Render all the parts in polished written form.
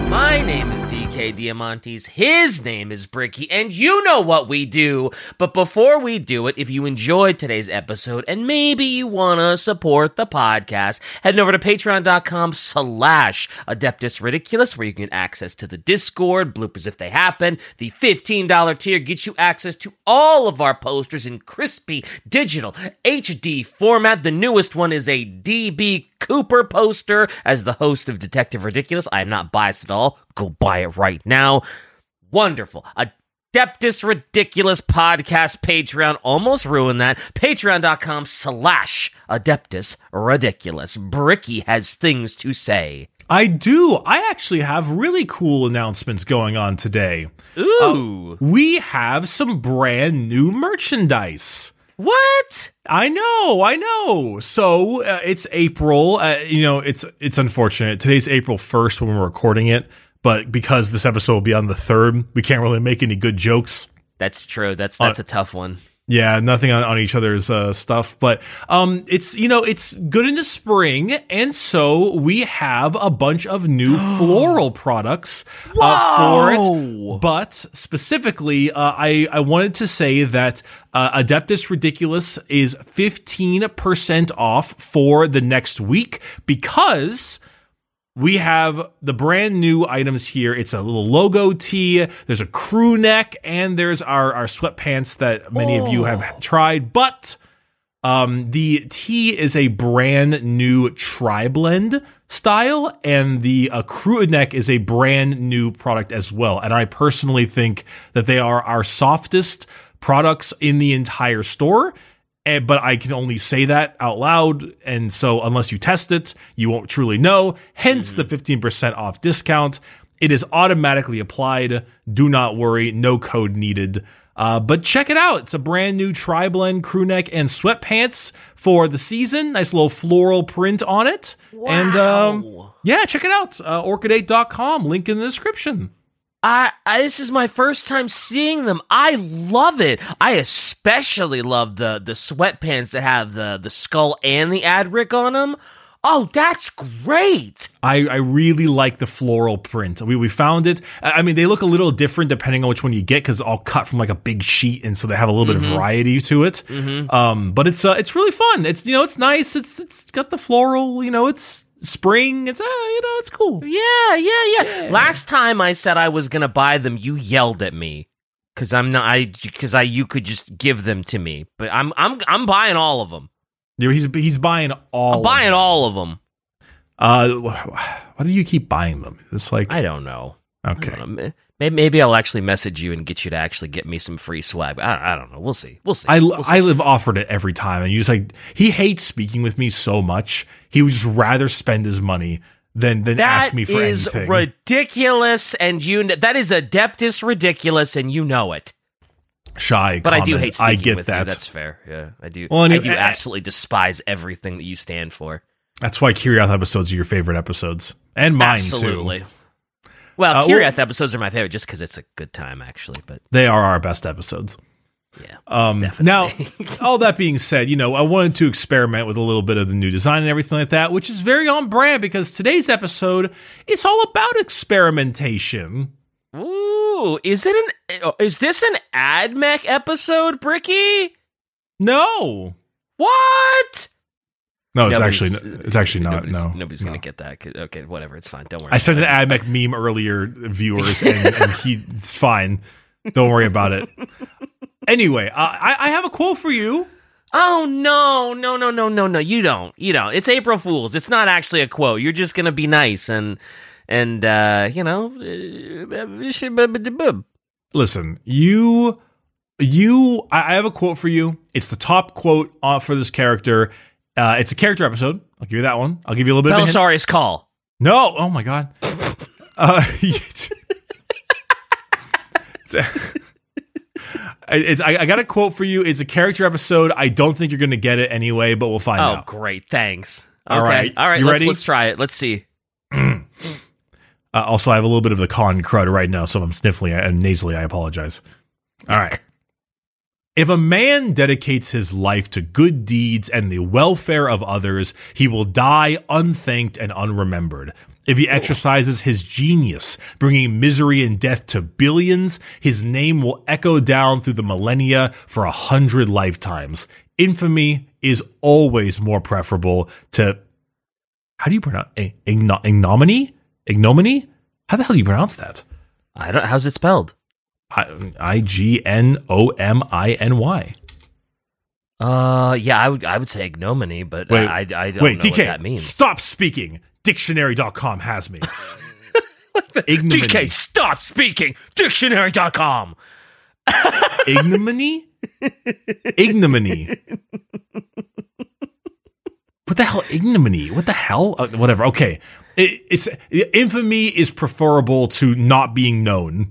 My name is DK Diamantes, his name is Bricky, and you know what we do. But before we do it, if you enjoyed today's episode and maybe you want to support the podcast, head over to patreon.com/Adeptus Ridiculous, where you can get access to the Discord, bloopers if they happen. The $15 tier gets you access to all of our posters in crispy digital HD format. The newest one is a DB Cooper poster. As the host of Detective Ridiculous, I am not biased at all. Go buy it right now. Wonderful. Adeptus Ridiculous podcast Patreon. Almost ruined that. Patreon.com/Adeptus Ridiculous. Bricky has things to say. I do. I actually have really cool announcements going on today. Ooh. We have some brand new merchandise. What? I know. So it's April. It's unfortunate. Today's April 1st when we're recording it, but because this episode will be on the 3rd, we can't really make any good jokes. That's true. That's a tough one. Yeah, nothing on each other's stuff, but it's good into spring, and so we have a bunch of new floral products for it. But specifically, I wanted to say that Adeptus Ridiculous is 15% off for the next week because we have the brand new items here. It's a little logo tee. There's a crew neck, and there's our sweatpants that many of you have tried. But the tee is a brand new tri-blend style, and the crew neck is a brand new product as well. And I personally think that they are our softest products in the entire store. But I can only say that out loud, and so unless you test it, you won't truly know. Hence the 15% off discount. It is automatically applied. Do not worry, no code needed. But check it out. It's a brand new tri-blend crew neck and sweatpants for the season. Nice little floral print on it. Wow. And check it out. Orchid8.com. Link in the description. This is my first time seeing them. I love it. I especially love the sweatpants that have the skull and the Adric on them. Oh, that's great. I really like the floral print. We found it. I mean, they look a little different depending on which one you get because it's all cut from like a big sheet, and so they have a little bit of variety to it. But it's really fun. It's nice. It's got the floral. It's spring. It's cool. Yeah. Last time I said I was gonna buy them, you yelled at me because you could just give them to me. But I'm buying all of them. He's buying all. I'm buying all of them. Why do you keep buying them? It's like I don't know. Okay. I don't know. Maybe I'll actually message you and get you to actually get me some free swag. I don't know. We'll see. I live offered it every time, and you just he hates speaking with me so much. He would just rather spend his money than ask me for anything. That is ridiculous, and that is Adeptus Ridiculous, and you know it. Shy, but comment. I do hate speaking I get with that. you. That's fair. Yeah, I do. Well, I do absolutely despise everything that you stand for. That's why Kiriath episodes are your favorite episodes, and mine absolutely. too. Well, Kiriath episodes are my favorite just because it's a good time, actually. But they are our best episodes. Yeah, definitely. Now, all that being said, I wanted to experiment with a little bit of the new design and everything like that, which is very on brand because today's episode is all about experimentation. Ooh, is this an AdMech episode, Bricky? No. What? No, it's actually not. No, nobody's gonna get that. Okay, whatever. It's fine. Don't worry. I sent an AdMech meme earlier, viewers, and it's fine. Don't worry about it. Anyway, I have a quote for you. Oh no! You don't. It's April Fool's. It's not actually a quote. You're just gonna be nice and listen. I have a quote for you. It's the top quote for this character. It's a character episode. I'll give you that one. I'll give you a little bit of a hint. Belisarius Call. No. Oh, my God. I got a quote for you. It's a character episode. I don't think you're going to get it anyway, but we'll find out. Oh, great. Thanks. All right. You ready? Let's try it. Let's see. Also, I have a little bit of the con crud right now, so if I'm sniffling and nasally, I apologize. All right. If a man dedicates his life to good deeds and the welfare of others, he will die unthanked and unremembered. If he exercises his genius, bringing misery and death to billions, his name will echo down through the millennia for 100 lifetimes. Infamy is always more preferable to... How do you pronounce... ignominy? Ignominy? How the hell do you pronounce that? I don't... How's it spelled? Ignominy. Yeah, I would say ignominy, but I don't know DK, what that means. Stop speaking. Dictionary.com has me. Ignominy. DK, stop speaking. Dictionary.com. Ignominy? Ignominy. What the hell? Ignominy? What the hell? Whatever. Okay. Infamy is preferable to not being known.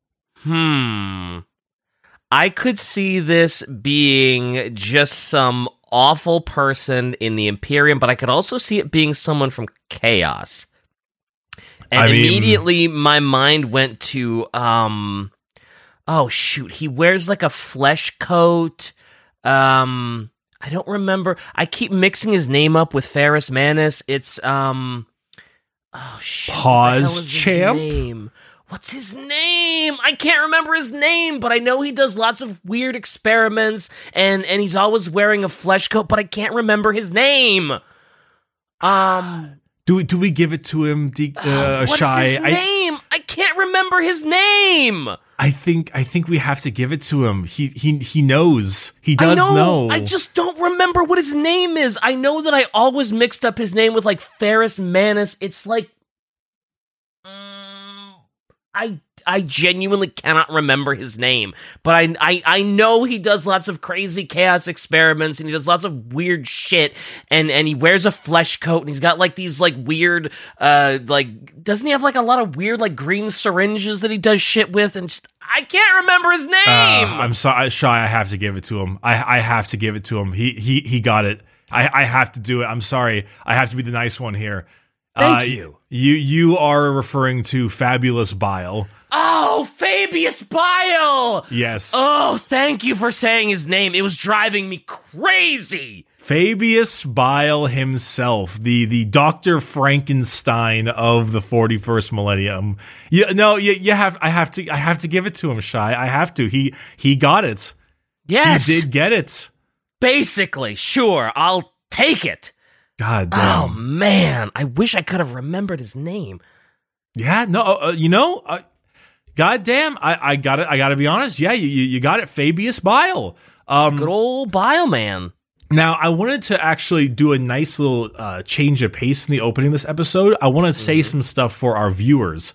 I could see this being just some awful person in the Imperium, but I could also see it being someone from Chaos. And immediately my mind went to, oh shoot, he wears like a flesh coat. I don't remember. I keep mixing his name up with Ferrus Manus. It's, oh shit. Pause Champ? Name? What's his name? I can't remember his name, but I know he does lots of weird experiments, and he's always wearing a flesh coat, but I can't remember his name. Do we give it to him, what's Shy? His name? I can't remember his name. I think we have to give it to him. He knows. He does know. I just don't remember what his name is. I know that I always mixed up his name with like Ferrus Manus. It's like I genuinely cannot remember his name, but I know he does lots of crazy chaos experiments, and he does lots of weird shit, and he wears a flesh coat, and he's got like these like weird doesn't he have like a lot of weird like green syringes that he does shit with, and just I can't remember his name. I'm sorry, Shy. I have to give it to him. I have to give it to him. He got it. I have to do it. I'm sorry. I have to be the nice one here. Thank you. You are referring to Fabulous Bile. Oh, Fabius Bile! Yes. Oh, thank you for saying his name. It was driving me crazy. Fabius Bile himself, the Dr. Frankenstein of the 41st millennium. I have to give it to him, Shy. I have to. He got it. Yes. He did get it. Basically, sure. I'll take it. God damn. Oh, man. I wish I could have remembered his name. Yeah, no, God damn, I got it. I got to be honest. Yeah, you got it. Fabius Bile. Good old Bile Man. Now, I wanted to actually do a nice little change of pace in the opening of this episode. I want to say some stuff for our viewers.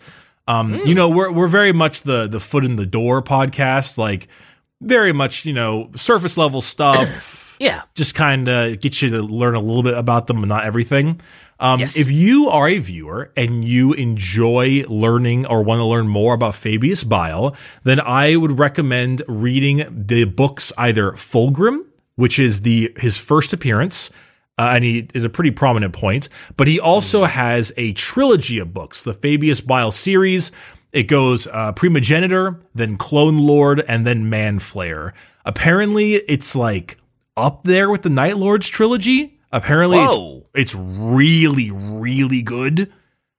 We're very much the foot in the door podcast, like very much, surface level stuff. Yeah. Just kind of get you to learn a little bit about them, but not everything. Yes. If you are a viewer and you enjoy learning or want to learn more about Fabius Bile, then I would recommend reading the books either Fulgrim, which is his first appearance, and he is a pretty prominent point, but he also has a trilogy of books, the Fabius Bile series. It goes Primogenitor, then Clone Lord, and then Manflayer. Apparently, it's like up there with the Night Lords trilogy. Apparently, it's really, really good.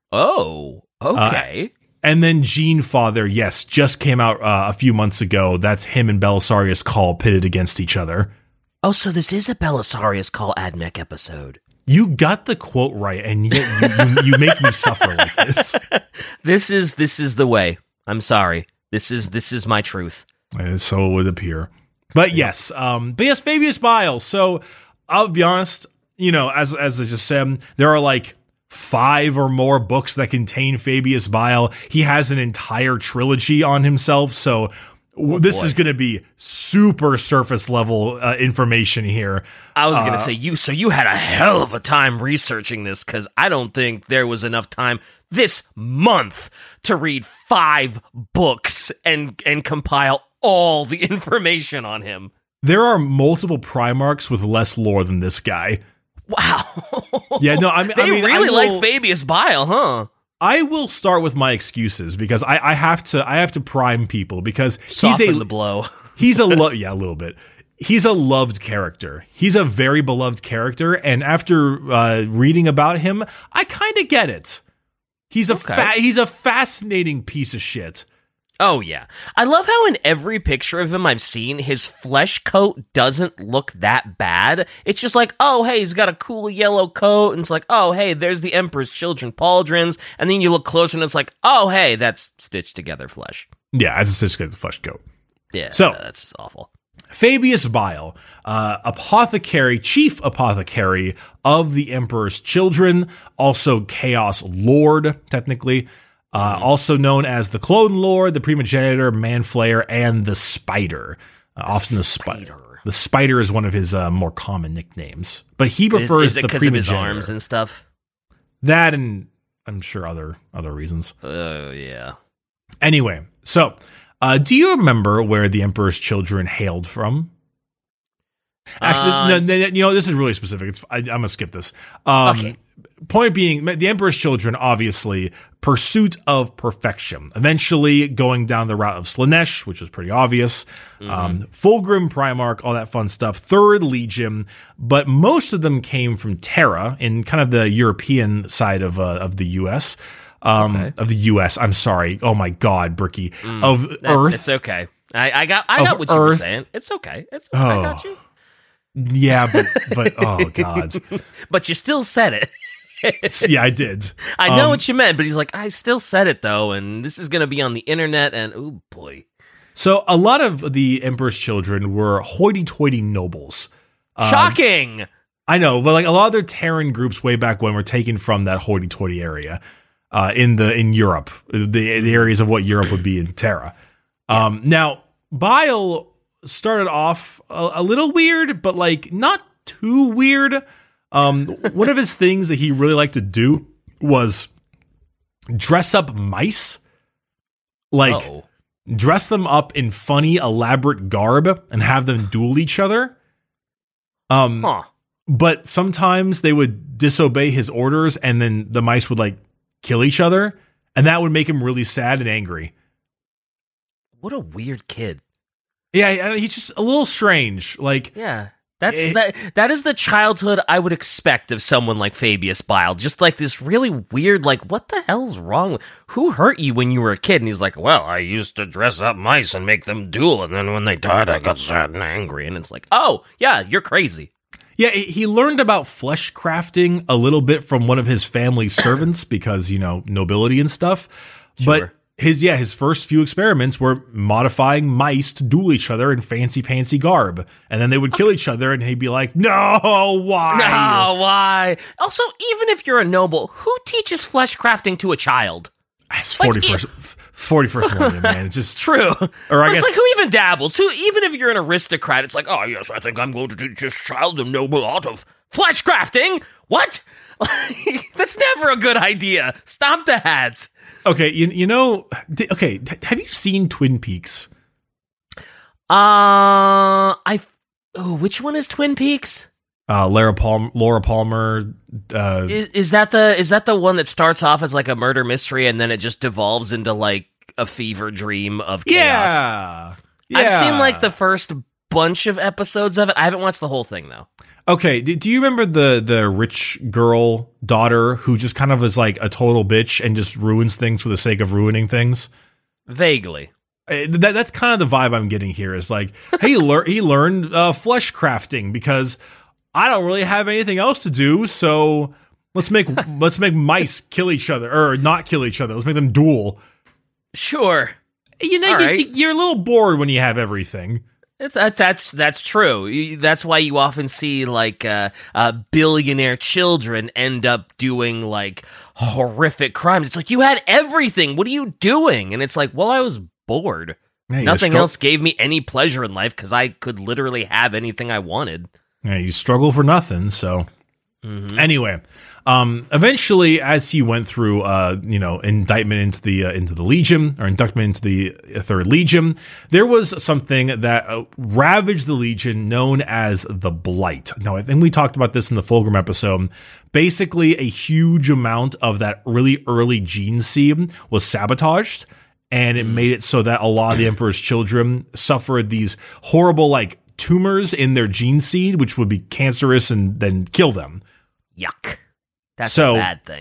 Oh, okay. And then Gene Father, yes, just came out a few months ago. That's him and Belisarius Cawl pitted against each other. Oh, so this is a Belisarius Cawl Admech episode. You got the quote right, and yet you make me suffer like this. This is the way. I'm sorry. This is my truth. And so it would appear. But yes, Fabius Bile. So I'll be honest, as I just said, there are like 5 or more books that contain Fabius Bile. He has an entire trilogy on himself, so this is going to be super surface level information here. I was going to say, so you had a hell of a time researching this, because I don't think there was enough time this month to read 5 books and compile all the information on him. There are multiple Primarchs with less lore than this guy. Wow. Yeah, no, I mean, they really like Fabius Bile, huh? I will start with my excuses because I have to prime people because Soften the blow. He's a little bit. He's a loved character. He's a very beloved character, and after reading about him, I kind of get it. He's a fascinating piece of shit. Oh, yeah. I love how in every picture of him I've seen, his flesh coat doesn't look that bad. It's just like, oh, hey, he's got a cool yellow coat, and it's like, oh, hey, there's the Emperor's Children pauldrons, and then you look closer, and it's like, oh, hey, that's stitched together flesh. Yeah, it's a stitched together flesh coat. Yeah, so that's awful. Fabius Bile, chief apothecary of the Emperor's Children, also Chaos Lord, technically. Also known as the Clone Lord, the Primogenitor, Manflayer, and the Spider. Often the Spider. The Spider is one of his more common nicknames, but he prefers is it the because of his arms and stuff. That, and I'm sure other reasons. Oh yeah. Anyway, so do you remember where the Emperor's Children hailed from? Actually, no, this is really specific. I'm gonna skip this. Okay. Point being, the Emperor's Children, obviously, pursuit of perfection. Eventually going down the route of Slaanesh, which was pretty obvious. Fulgrim, Primarch, all that fun stuff. Third Legion, but most of them came from Terra, in kind of the European side of the U.S. Of the U.S. I'm sorry. Oh my God, Bricky. Of Earth. It's okay. I got what you were saying. It's okay. I got you. Yeah, but oh God. But you still said it. Yeah, I did. I know what you meant, but he's like, I still said it though, and this is going to be on the internet, and oh boy. So a lot of the Emperor's Children were hoity-toity nobles. Shocking! I know, but like a lot of their Terran groups way back when were taken from that hoity-toity area in Europe, the areas of what Europe would be in Terra. Now, Bile started off a little weird, but like not too weird. One of his things that he really liked to do was dress up mice. Like, dress them up in funny, elaborate garb and have them duel each other. But sometimes they would disobey his orders and then the mice would, like, kill each other. And that would make him really sad and angry. What a weird kid. Yeah, he's just a little strange. Like, yeah. That is the childhood I would expect of someone like Fabius Bile. Just like this really weird, like, what the hell's wrong? Who hurt you when you were a kid? And he's like, well, I used to dress up mice and make them duel, and then when they died, I got sad and angry. And it's like, oh, yeah, you're crazy. Yeah, he learned about flesh crafting a little bit from one of his family servants because, you know, nobility and stuff. Sure. But his first few experiments were modifying mice to duel each other in fancy garb. And then they would kill each other and he'd be like, no, why? No, why? Also, even if you're a noble, who teaches flesh crafting to a child? It's 41st million, man. It's just true. Or I guess, like, who even dabbles? Even if you're an aristocrat, it's like, oh, yes, I think I'm going to teach this child the noble art of flesh crafting. What? That's never a good idea. Stop that. Okay, you know, have you seen Twin Peaks? Which one is Twin Peaks? Laura Palmer. Is that the one that starts off as like a murder mystery and then it just devolves into like a fever dream of chaos? Yeah. I've seen like the first bunch of episodes of it. I haven't watched the whole thing though. Okay, do you remember the rich girl daughter who just kind of is like a total bitch and just ruins things for the sake of ruining things? Vaguely. That's kind of the vibe I'm getting here. Is like, hey, he learned flesh crafting because I don't really have anything else to do, so let's make mice kill each other or not kill each other. Let's make them duel. Sure. You know, you're a little bored when you have everything. That's true. That's why you often see like billionaire children end up doing like horrific crimes. It's like, you had everything. What are you doing? And it's like, well, I was bored. Yeah, nothing else gave me any pleasure in life because I could literally have anything I wanted. Yeah, you struggle for nothing. So anyway, eventually, as he went through, indictment into the Legion or inductment into the Third Legion, there was something that ravaged the Legion known as the Blight. Now, I think we talked about this in the Fulgrim episode. Basically, a huge amount of that really early gene seed was sabotaged, and it made it so that a lot of the Emperor's children suffered these horrible, like, tumors in their gene seed, which would be cancerous and then kill them. Yuck. That's a bad thing.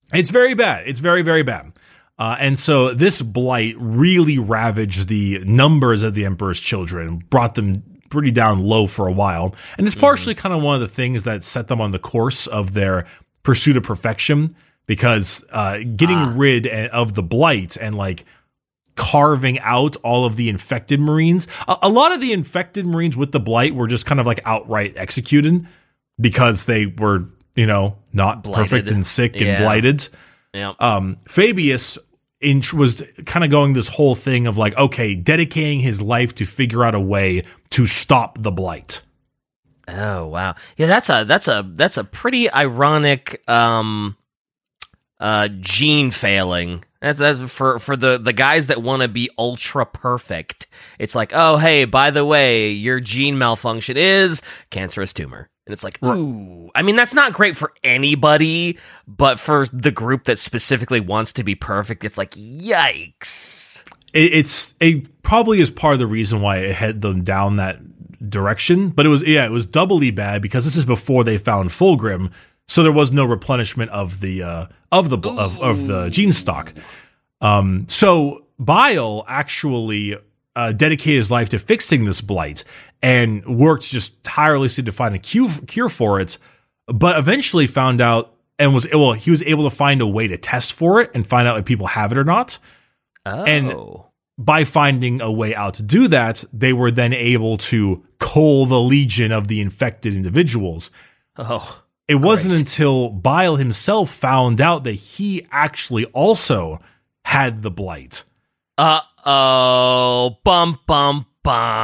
It's very bad. It's very, very bad. And so this blight really ravaged the numbers of the Emperor's children, brought them pretty down low for a while. And it's partially kind of one of the things that set them on the course of their pursuit of perfection, because getting rid of the blight and like carving out all of the infected Marines, a lot of the infected Marines with the blight were just kind of like outright executed because they were, not blighted. Perfect and sick and blighted. Yeah. Fabius was kind of going this whole thing of like, okay, dedicating his life to figure out a way to stop the blight. Oh wow, yeah, that's a pretty ironic gene failing. That's for the guys that want to be ultra perfect. It's like, oh hey, by the way, your gene malfunction is cancerous tumor. And it's like, ooh. I mean, that's not great for anybody, but for the group that specifically wants to be perfect, it's like, yikes. It probably is part of the reason why it had them down that direction. But it was doubly bad because this is before they found Fulgrim, so there was no replenishment of the gene stock. So Bile actually dedicated his life to fixing this blight and worked just tirelessly to find a cure for it, but eventually found out and he was able to find a way to test for it and find out if people have it or not. Oh. And by finding a way out to do that, they were then able to cull the legion of the infected individuals. Oh. It wasn't until Bile himself found out that he actually also had the blight. Uh-oh. Bum, bum, bum.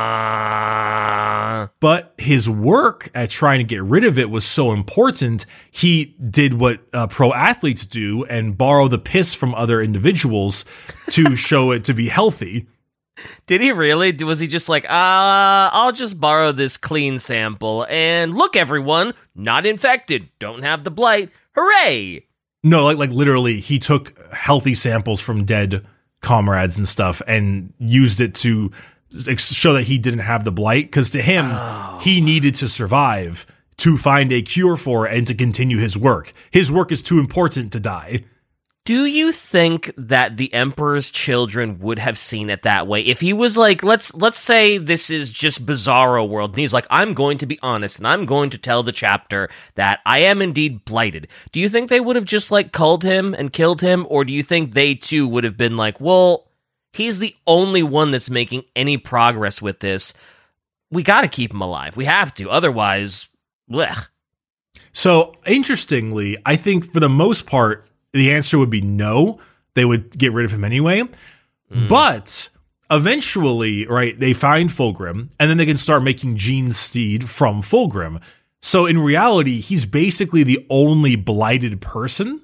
But his work at trying to get rid of it was so important, he did what pro athletes do and borrow the piss from other individuals to show it to be healthy. Did he really? Was he just like, I'll just borrow this clean sample and look, everyone, not infected, don't have the blight. Hooray! No, like literally, he took healthy samples from dead comrades and stuff and used it to show that he didn't have the blight, because to him, he needed to survive to find a cure for it and to continue his work. His work is too important to die. Do you think that the Emperor's children would have seen it that way? If he was like, let's say this is just Bizarro World, and he's like, I'm going to be honest, and I'm going to tell the chapter that I am indeed blighted. Do you think they would have just, like, culled him and killed him? Or do you think they, too, would have been like, well, he's the only one that's making any progress with this. We gotta keep him alive. We have to. Otherwise, blech. So, interestingly, I think for the most part, the answer would be no. They would get rid of him anyway. But eventually, right, they find Fulgrim, and then they can start making gene seed from Fulgrim. So in reality, he's basically the only blighted person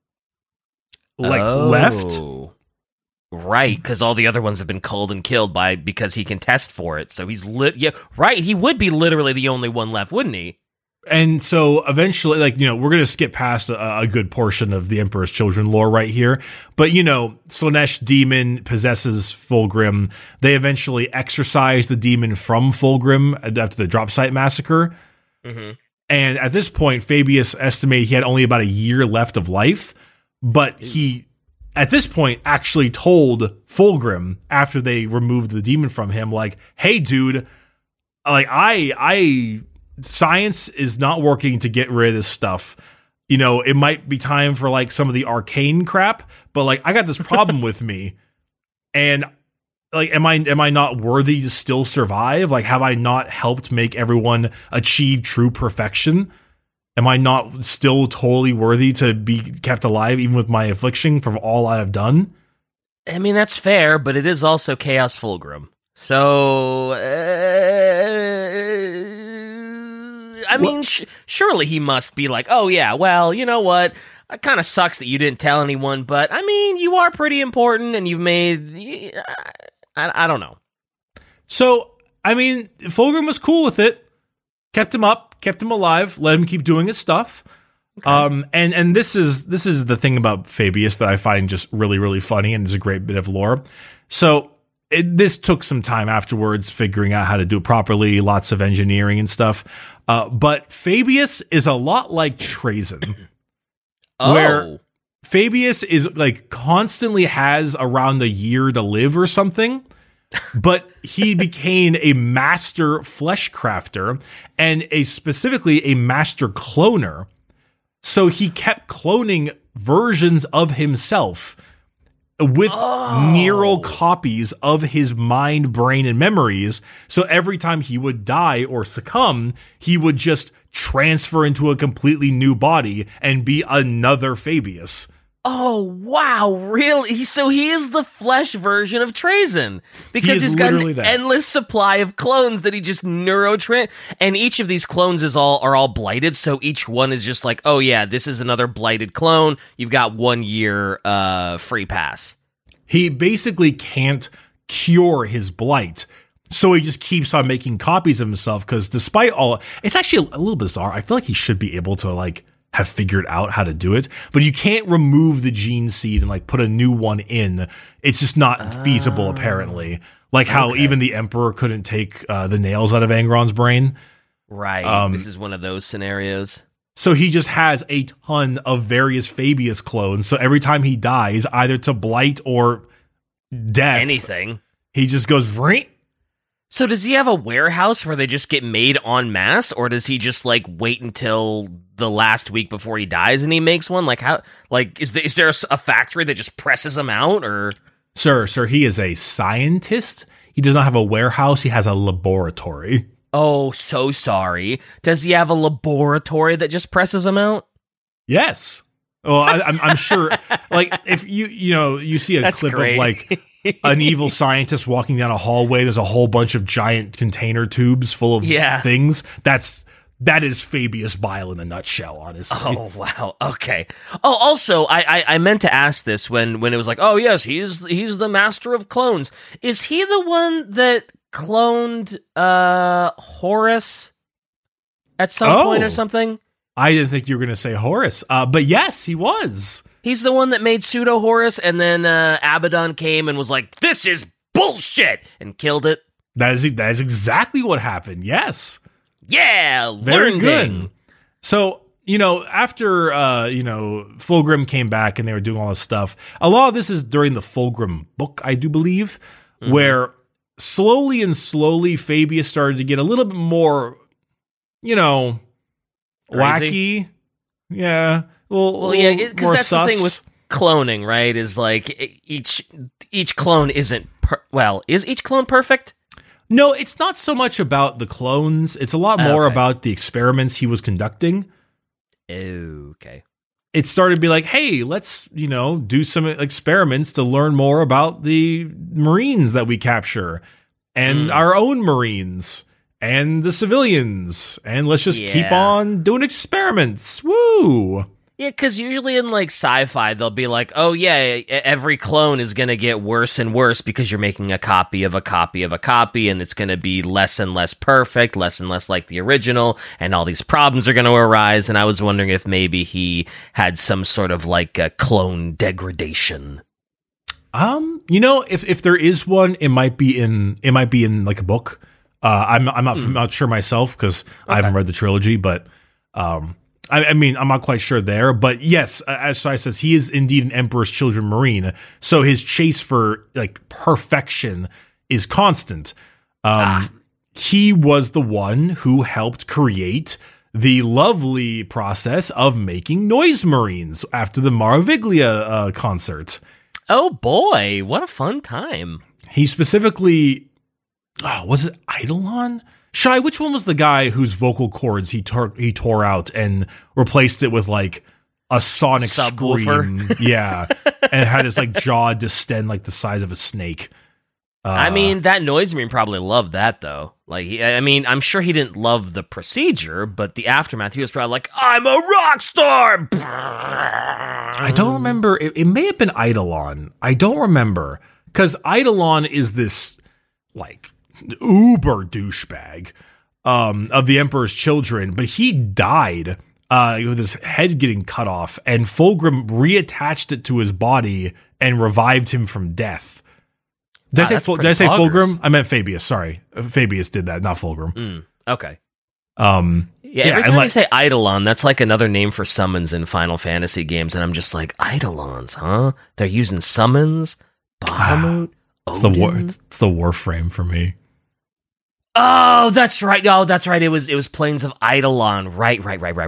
left. Right, because all the other ones have been culled and killed because he can test for it. So he's right. He would be literally the only one left, wouldn't he? And so eventually, we're going to skip past a good portion of the Emperor's Children lore right here. But, Slaanesh demon possesses Fulgrim. They eventually exorcise the demon from Fulgrim after the drop site massacre. Mm-hmm. And at this point, Fabius estimated he had only about a year left of life. But he, at this point, actually told Fulgrim after they removed the demon from him, like, hey, dude, science is not working to get rid of this stuff. It might be time for some of the arcane crap, but I got this problem with me, and am I not worthy to still survive? Have I not helped make everyone achieve true perfection? Am I not still totally worthy to be kept alive even with my affliction from all I have done? I mean, that's fair, but it is also Chaos Fulgrim. So I mean, surely he must be like, oh yeah, well, you know what? It kind of sucks that you didn't tell anyone, but I mean, you are pretty important and you've made, I don't know. So, I mean, Fulgrim was cool with it. Kept him up, kept him alive, let him keep doing his stuff. Okay. And this is the thing about Fabius that I find just really, really funny and is a great bit of lore. So, this took some time afterwards figuring out how to do it properly, lots of engineering and stuff. But Fabius is a lot like Trazen. Oh. Where Fabius is like constantly has around a year to live or something, but he became a master flesh crafter and specifically a master cloner. So he kept cloning versions of himself with neural copies of his mind, brain, and memories. So every time he would die or succumb, he would just transfer into a completely new body and be another Fabius. Oh, wow, really? So he is the flesh version of Trazyn, because he's got an endless supply of clones that he just and each of these clones are all blighted, so each one is just like, oh yeah, this is another blighted clone, you've got 1 year free pass. He basically can't cure his blight, so he just keeps on making copies of himself, because despite all, it's actually a little bizarre. I feel like he should be able to like have figured out how to do it, but you can't remove the gene seed and like put a new one in. It's just not feasible, apparently. Like how even the Emperor couldn't take the nails out of Angron's brain. Right. This is one of those scenarios. So he just has a ton of various Fabius clones. So every time he dies, either to blight or death, anything, he just goes vrink. So does he have a warehouse where they just get made en masse, or does he just like wait until the last week before he dies and he makes one? Like how? Like is there a factory that just presses them out, or? Sir, he is a scientist. He does not have a warehouse. He has a laboratory. Oh, so sorry. Does he have a laboratory that just presses them out? Yes. Well, I'm sure. Like if you see a clip of like an evil scientist walking down a hallway. There's a whole bunch of giant container tubes full of things. That is Fabius Bile in a nutshell, honestly. Oh, wow. Okay. Oh, also, I meant to ask this when it was like, oh, yes, he's the master of clones. Is he the one that cloned Horus at some point or something? I didn't think you were going to say Horus. But yes, he was. He's the one that made Pseudo-Horus, and then Abaddon came and was like, this is bullshit, and killed it. That is exactly what happened, yes. Yeah, very good. So, after, Fulgrim came back and they were doing all this stuff, a lot of this is during the Fulgrim book, I do believe, where slowly Fabius started to get a little bit more, wacky. Yeah. Because that's the thing with cloning, right? Is like each clone isn't is each clone perfect? No, it's not so much about the clones. It's a lot more about the experiments he was conducting. Okay. It started to be like, hey, let's do some experiments to learn more about the Marines that we capture and our own Marines and the civilians, and let's just keep on doing experiments. Woo! Yeah, because usually in like sci-fi, they'll be like, oh yeah, every clone is going to get worse and worse because you're making a copy of a copy of a copy, and it's going to be less and less perfect, less and less like the original, and all these problems are going to arise. And I was wondering if maybe he had some sort of like a clone degradation. If there is one, it might be in like a book. I'm not sure myself because I haven't read the trilogy, but I mean, I'm not quite sure there. But yes, as Shai says, he is indeed an Emperor's Children Marine, so his chase for like perfection is constant. He was the one who helped create the lovely process of making Noise Marines after the Maraviglia concert. Oh boy, what a fun time! He specifically. Oh, was it Eidolon? Shai, which one was the guy whose vocal cords he tore out and replaced it with like a sonic subwoofer? Scream? Yeah, and had his like jaw distend like the size of a snake. I mean, that Noise Marine probably loved that though. Like, I'm sure he didn't love the procedure, but the aftermath, he was probably like, "I'm a rock star." I don't remember. It may have been Eidolon. I don't remember because Eidolon is this like uber douchebag of the Emperor's Children, but he died with his head getting cut off, and Fulgrim reattached it to his body and revived him from death. Did I say Fulgrim? I meant Fabius. Sorry, Fabius did that, not Fulgrim. Okay. Every time you say Eidolon, that's like another name for summons in Final Fantasy games, and I'm just like, Eidolons, huh? They're using summons? Bahamut? It's the Warframe for me. Oh, that's right. Oh, that's right. It was Plains of Eidolon. Right.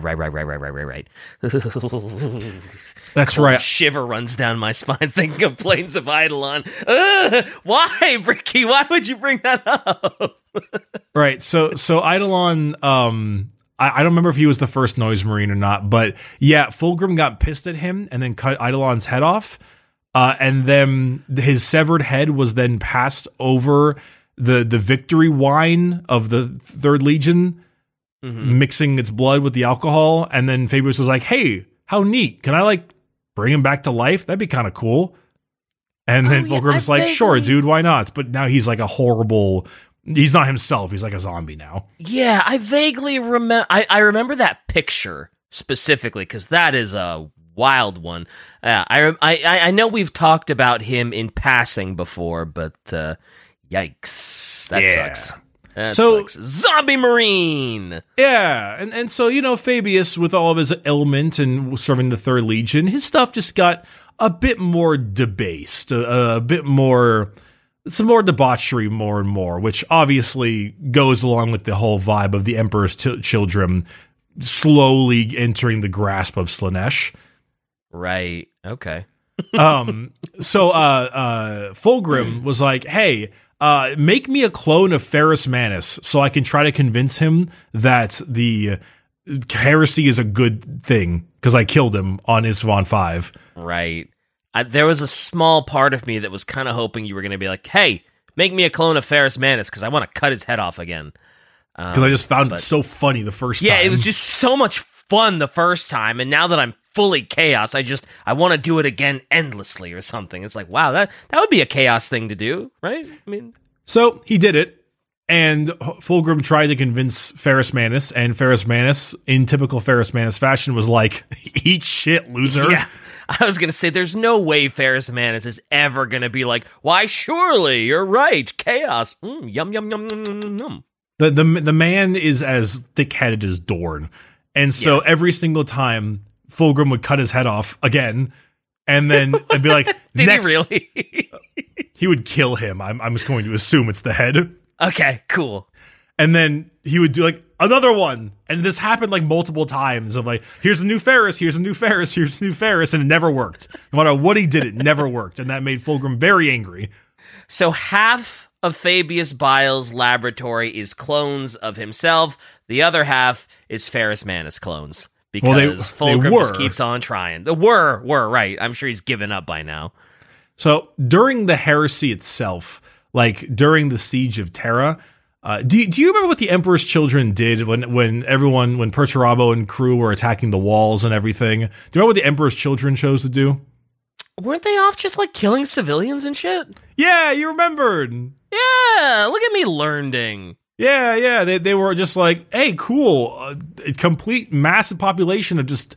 That's right. Shiver runs down my spine thinking of Plains of Eidolon. Why, Bricky? Why would you bring that up? Right. So Eidolon, I don't remember if he was the first Noise Marine or not, but yeah, Fulgrim got pissed at him and then cut Eidolon's head off. And then his severed head was then passed over the victory wine of the Third Legion, mixing its blood with the alcohol. And then Fabius was like, hey, how neat. Can I like bring him back to life? That'd be kind of cool. And then Fulgrim's like, sure, dude, why not? But now he's like he's not himself. He's like a zombie now. Yeah, I vaguely remember. I remember that picture specifically because that is a wild one. I know we've talked about him in passing before, but yikes, that sucks. That sucks. Zombie Marine. Yeah, and so Fabius, with all of his ailment and serving the Third Legion, his stuff just got a bit more debased, a bit more. Some more debauchery more and more, which obviously goes along with the whole vibe of the Emperor's children slowly entering the grasp of Slaanesh. Right. Okay. So Fulgrim was like, hey, make me a clone of Ferrus Manus so I can try to convince him that the heresy is a good thing because I killed him on Isstvan 5. Right. There was a small part of me that was kind of hoping you were going to be like, hey, make me a clone of Ferrus Manus because I want to cut his head off again. Because I just found it so funny the first time. Yeah, it was just so much fun the first time, and now that I'm fully Chaos, I want to do it again endlessly or something. It's like, wow, that would be a Chaos thing to do, right? I mean, so he did it, and Fulgrim tried to convince Ferrus Manus, and Ferrus Manus, in typical Ferrus Manus fashion, was like, eat shit, loser. Yeah. I was going to say, there's no way Ferrus Manus is ever going to be like, why, surely, you're right, Chaos. Yum, yum, yum, yum, yum, yum. The man is as thick-headed as Dorn. And so every single time, Fulgrim would cut his head off again, and then I'd be like, Did next, he really? He would kill him. I'm just going to assume it's the head. Okay, cool. And then he would do like another one. And this happened like multiple times of like, here's a new Ferrus, here's a new Ferrus, here's a new Ferrus. And it never worked. No matter what he did, it never worked. And that made Fulgrim very angry. So half of Fabius Bile's laboratory is clones of himself. The other half is Ferrus Manus clones. Because Fulgrim just keeps on trying. The were, right. I'm sure he's given up by now. So during the heresy itself, like during the siege of Terra, do you remember what the Emperor's children did when Perturabo and crew were attacking the walls and everything? Do you remember what the Emperor's children chose to do? Weren't they off just like killing civilians and shit? Yeah, you remembered. Yeah, look at me learning. Yeah, they were just like, hey, cool, a complete massive population of just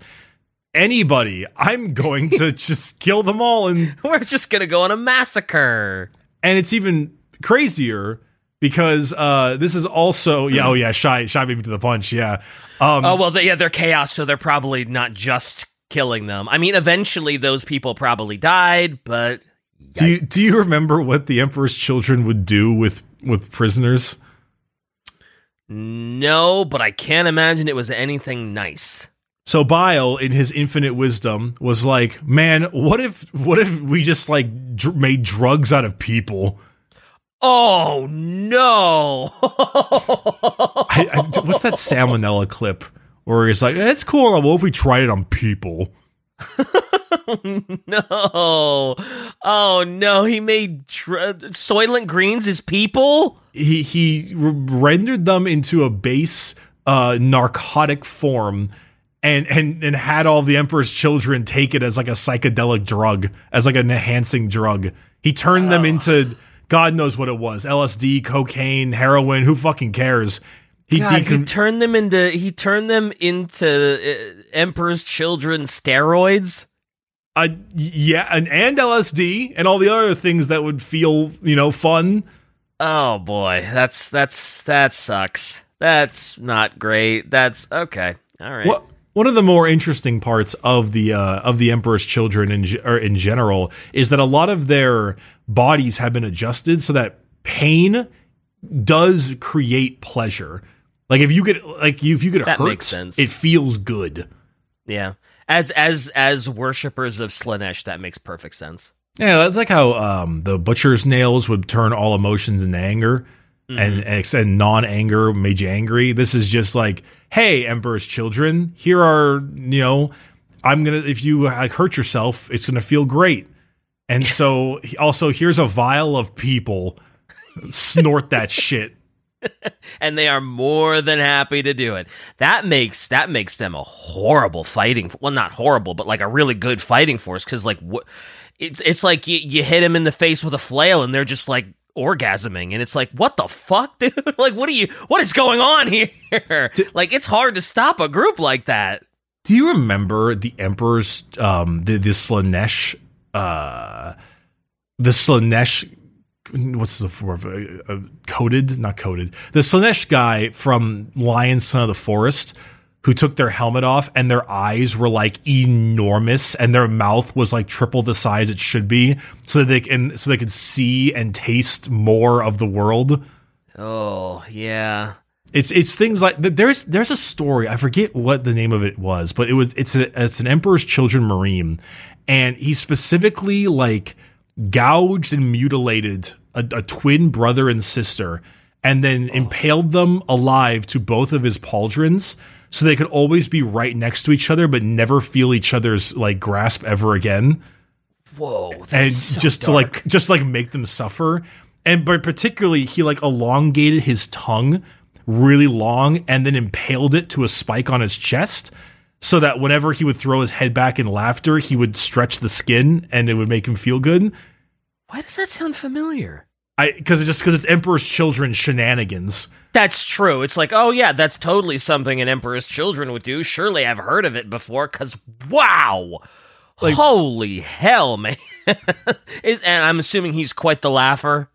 anybody. I'm going to just kill them all, and we're just gonna go on a massacre. And it's even crazier because this is also Shy beat me to the punch. Yeah. They're Chaos, so they're probably not just killing them. I mean, eventually those people probably died, but do you remember what the Emperor's children would do with prisoners? No, but I can't imagine it was anything nice. So Bile, in his infinite wisdom, was like, "Man, what if we just like made drugs out of people?" Oh no! What's that salmonella clip where he's like, "It's cool. What if we tried it on people?" No! Oh no! He made Soylent Greens his people. He rendered them into a base narcotic form. And had all of the Emperor's children take it as like a psychedelic drug, as like an enhancing drug. He turned them into God knows what it was: LSD, cocaine, heroin. Who fucking cares? He turned them into Emperor's children steroids. Yeah, and LSD and all the other things that would feel fun. Oh boy, that sucks. That's not great. That's okay. All right. Well, one of the more interesting parts of the Emperor's Children in general is that a lot of their bodies have been adjusted so that pain does create pleasure. Like if you get that hurt, makes sense. It feels good. Yeah. As worshippers of Slaanesh, that makes perfect sense. Yeah, that's like how the butcher's nails would turn all emotions into anger, and non-anger made you angry. This is just like, hey, Emperor's Children, here are, if you hurt yourself, it's gonna feel great. And so also here's a vial of people, snort that shit. And they are more than happy to do it. That makes them a horrible fighting. Well, not horrible, but like a really good fighting force. Because like it's like you hit them in the face with a flail, and they're just like orgasming, and it's like, what the fuck, dude? Like, what is going on here? Like, it's hard to stop a group like that. Do you remember the Emperor's the Slaanesh what's the form? Coated? Not coated. The Slaanesh guy from Lion, Son of the Forest, who took their helmet off and their eyes were like enormous and their mouth was like triple the size it should be, so they could see and taste more of the world. Oh yeah. It's things like there's a story, I forget what the name of it was, but it's an Emperor's Children Marine, and he specifically like gouged and mutilated a twin brother and sister, and then impaled them alive to both of his pauldrons, so they could always be right next to each other but never feel each other's like grasp ever again. Whoa! And so just dark. to make them suffer. And but particularly, he like elongated his tongue really long and then impaled it to a spike on his chest, so that whenever he would throw his head back in laughter, he would stretch the skin and it would make him feel good. Why does that sound familiar? Because it's Emperor's Children shenanigans. That's true. It's like, oh yeah, that's totally something an Emperor's Children would do. Surely I've heard of it before, because wow. Like, holy hell, man. And I'm assuming he's quite the laugher.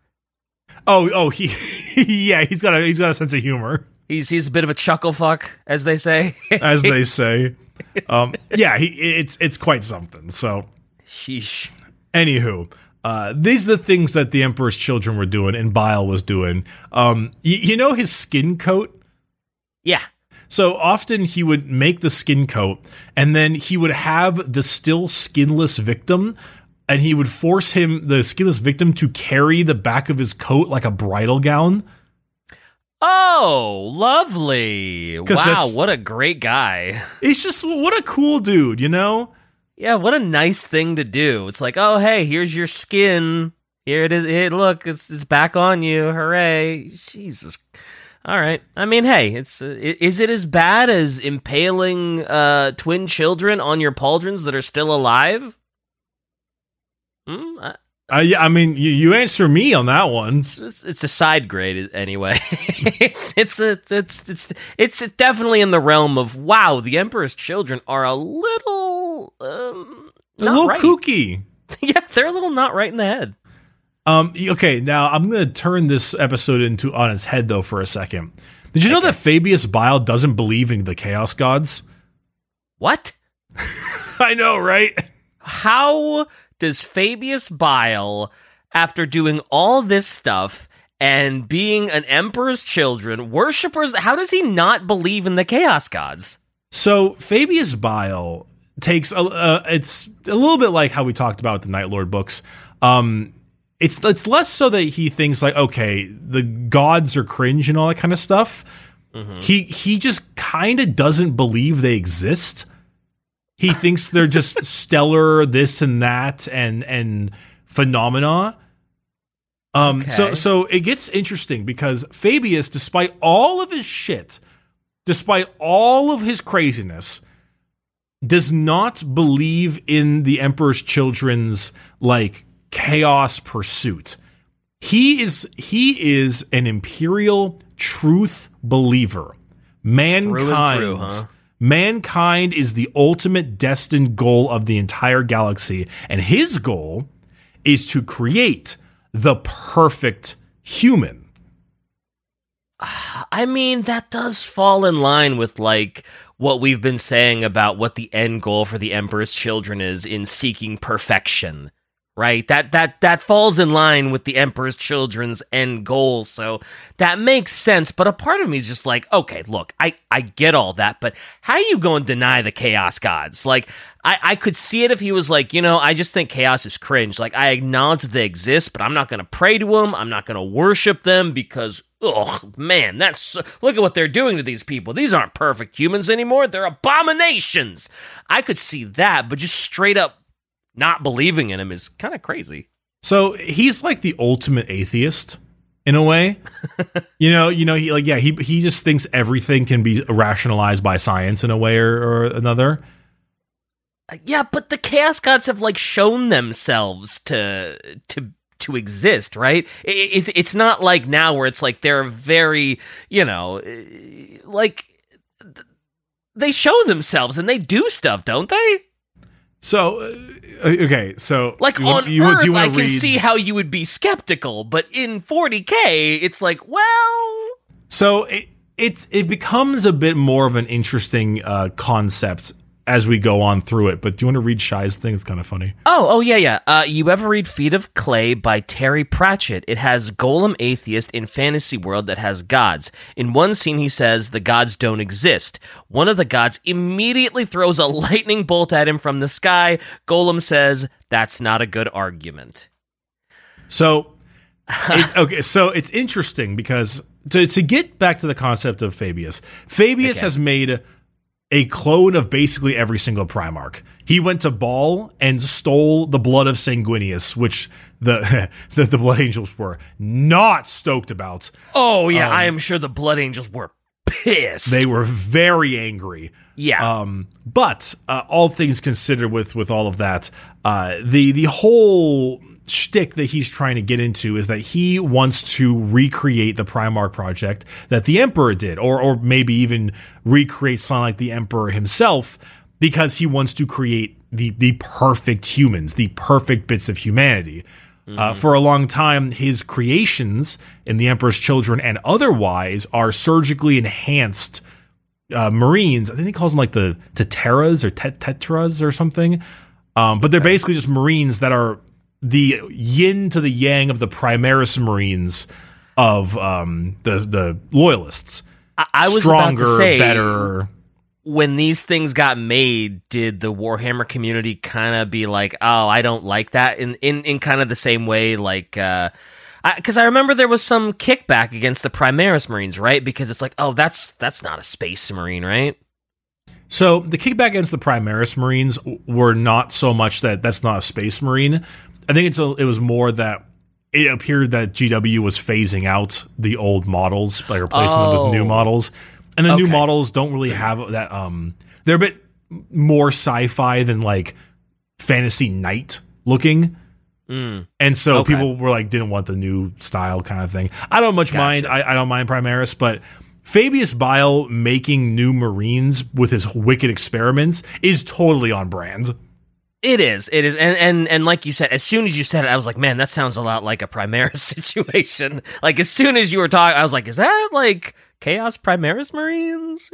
He's got a sense of humor. He's a bit of a chuckle fuck, as they say. As they say. It's quite something. So, sheesh. Anywho, these are the things that the Emperor's Children were doing and Bile was doing. You know his skin coat? Yeah. So often he would make the skin coat, and then he would have the still skinless victim, and he would force the skinless victim, to carry the back of his coat like a bridal gown. Oh, lovely. Wow, what a great guy. It's just, what a cool dude, you know? Yeah, what a nice thing to do. It's like, oh, hey, here's your skin. Here it is. Hey, look, it's back on you. Hooray. Jesus. All right. I mean, hey, is it as bad as impaling twin children on your pauldrons that are still alive? I mean, you answer me on that one. It's a side grade anyway. it's definitely in the realm of, wow, the Emperor's Children are a little right. Kooky. Yeah, they're a little not right in the head. Okay, now I'm going to turn this episode on its head though for a second. Did you know that Fabius Bile doesn't believe in the Chaos Gods? What? I know, right? How does Fabius Bile, after doing all this stuff and being an Emperor's Children, worshippers, how does he not believe in the Chaos Gods? So Fabius Bile takes it's a little bit like how we talked about the Night Lord books. It's less so that he thinks like, okay, the gods are cringe and all that kind of stuff. Mm-hmm. He just kind of doesn't believe they exist. He thinks they're just stellar this and that and phenomena. So it gets interesting because Fabius, despite all of his shit, despite all of his craziness, does not believe in the Emperor's Children's like chaos pursuit. He is an imperial truth believer. Mankind. Through and through, huh? Mankind is the ultimate destined goal of the entire galaxy, and his goal is to create the perfect human. I I mean, that does fall in line with, like, what we've been saying about what the end goal for the Emperor's Children is in seeking perfection, right? That falls in line with the Emperor's Children's end goal, so that makes sense. But a part of me is just like, okay, look, I get all that, but how you going to deny the Chaos Gods? Like, I could see it if he was like, I just think chaos is cringe. Like, I acknowledge that they exist, but I'm not going to pray to them. I'm not going to worship them because, oh man, look at what they're doing to these people. These aren't perfect humans anymore. They're abominations. I could see that, but just straight up not believing in him is kind of crazy. So he's like the ultimate atheist in a way. He just thinks everything can be rationalized by science in a way or another. Yeah, but the Chaos Gods have like shown themselves to exist, right? It's not like now where it's like they're very, like they show themselves and they do stuff, don't they? So, okay, so like on Earth, I can see how you would be skeptical, but in 40K, it's like, well. So it becomes a bit more of an interesting concept as we go on through it, but do you want to read Shy's thing? It's kind of funny. Oh, yeah. You ever read Feet of Clay by Terry Pratchett? It has Golem Atheist in fantasy world that has gods. In one scene, he says the gods don't exist. One of the gods immediately throws a lightning bolt at him from the sky. Golem says, that's not a good argument. So, so it's interesting because to get back to the concept of Fabius has made a clone of basically every single Primarch. He went to Baal and stole the blood of Sanguinius, which the Blood Angels were not stoked about. Oh, yeah, I am sure the Blood Angels were pissed. They were very angry. Yeah. But all things considered with all of that, the whole shtick that he's trying to get into is that he wants to recreate the Primarch project that the Emperor did, or maybe even recreate something like the Emperor himself, because he wants to create the perfect humans, the perfect bits of humanity. For a long time, his creations in the Emperor's Children and otherwise are surgically enhanced Marines. I think he calls them like the Teteras or Tetras or something. But they're basically just Marines that are the yin to the yang of the Primaris Marines of the Loyalists. I was stronger, about to say, better. When these things got made, did the Warhammer community kind of be like, "Oh, I don't like that," in kind of the same way, like, because I remember there was some kickback against the Primaris Marines, right? Because it's like, oh, that's not a Space Marine, right? So the kickback against the Primaris Marines were not so much that that's not a Space Marine. I think it was more that it appeared that GW was phasing out the old models by replacing them with new models. And the new models don't really have that, they're a bit more sci-fi than like fantasy knight looking. And so people were like, didn't want the new style kind of thing. I don't much mind. I don't mind Primaris, but Fabius Bile making new Marines with his wicked experiments is totally on brand. It is, and like you said, as soon as you said it, I was like, man, that sounds a lot like a Primaris situation. Like, as soon as you were talking, I was like, is that like Chaos Primaris Marines?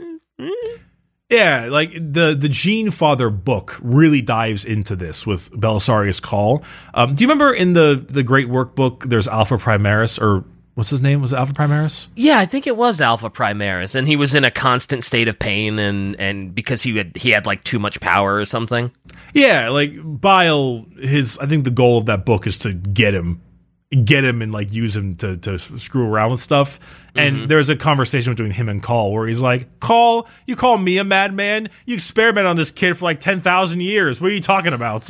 Yeah, like the Gene Father book really dives into this with Belisarius Cawl. Do you remember in the Great Workbook, there's Alpha Primaris, or what's his name? Was it Alpha Primaris? Yeah, I think it was Alpha Primaris, and he was in a constant state of pain, and because he had like too much power or something. Yeah, like Bile, I think the goal of that book is to get him and like use him to screw around with stuff. And there's a conversation between him and Cawl where he's like, Cawl, you call me a madman? You experiment on this kid for like 10,000 years. What are you talking about?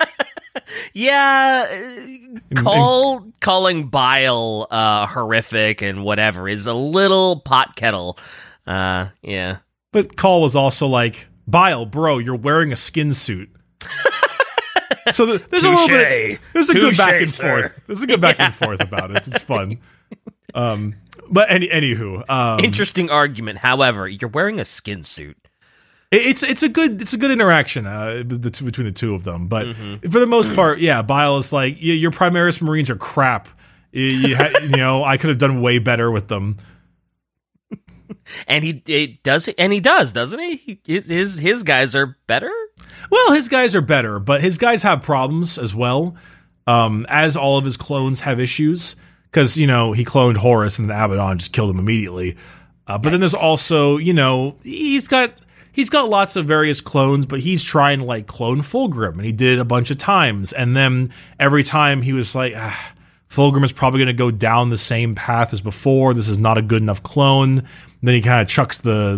Yeah, calling Bile horrific and whatever is a little pot kettle. Yeah. But Cawl was also like, Bile, bro, you're wearing a skin suit. So there's a little bit. There's a good back and forth. There's a good back and forth about it. It's fun. But anywho, interesting argument. However, you're wearing a skin suit. It's a good interaction between the two of them. But for the most part, yeah, Bile is like, your Primaris Marines are crap. I could have done way better with them. And he does, doesn't he? His guys are better? Well, his guys are better, but his guys have problems as well, as all of his clones have issues. Because, he cloned Horus and then Abaddon just killed him immediately. But then there's also, he's got lots of various clones, but he's trying to, clone Fulgrim, and he did it a bunch of times. And then every time he was like, Fulgrim is probably going to go down the same path as before. This is not a good enough clone. And then he kind of chucks the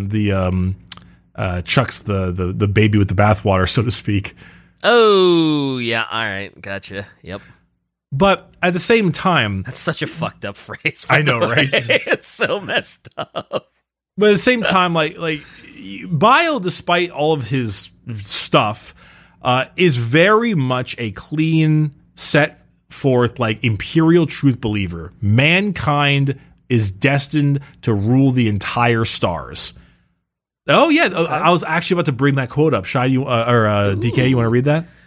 baby with the bathwater, so to speak. Oh, yeah, all right, gotcha, yep. But at the same time... That's such a fucked up phrase. I know, right? It's so messed up. But at the same time, Bile, despite all of his stuff, is very much a clean, set forth, Imperial truth believer. Mankind is destined to rule the entire stars. Oh, yeah. Okay. I was actually about to bring that quote up. Shai, DK, you want to read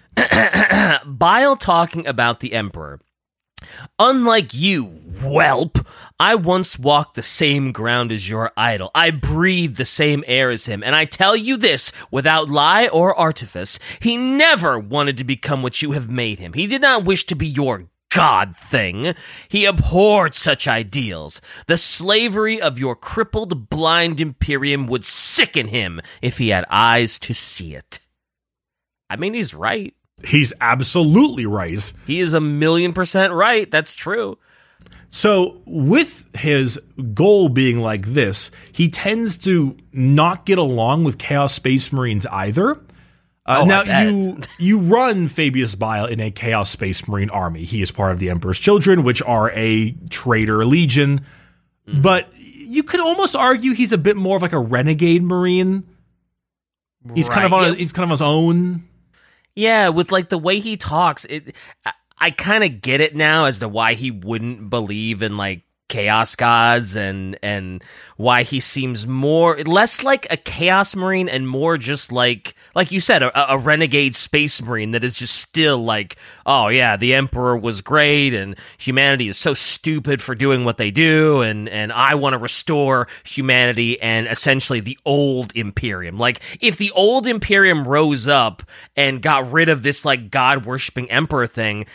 that? Bile talking about the Emperor. Unlike you, whelp, I once walked the same ground as your idol. I breathed the same air as him. And I tell you this, without lie or artifice, he never wanted to become what you have made him. He did not wish to be your God thing. He abhorred such ideals. The slavery of your crippled, blind Imperium would sicken him if he had eyes to see it. I mean, he's right. He's absolutely right. He is 1,000,000% right. That's true. So, with his goal being like this, he tends to not get along with Chaos Space Marines either. Now, you run Fabius Bile in a Chaos Space Marine army. He is part of the Emperor's Children, which are a traitor legion. Mm-hmm. But you could almost argue he's a bit more of a renegade Marine. He's kind of on his own. Yeah, with the way he talks, I kind of get it now as to why he wouldn't believe in Chaos Gods and why he seems less like a Chaos Marine and more just like you said, a renegade Space Marine that is just still oh yeah, the Emperor was great and humanity is so stupid for doing what they do and I want to restore humanity and essentially the old Imperium. If the old Imperium rose up and got rid of this God-worshipping Emperor thing,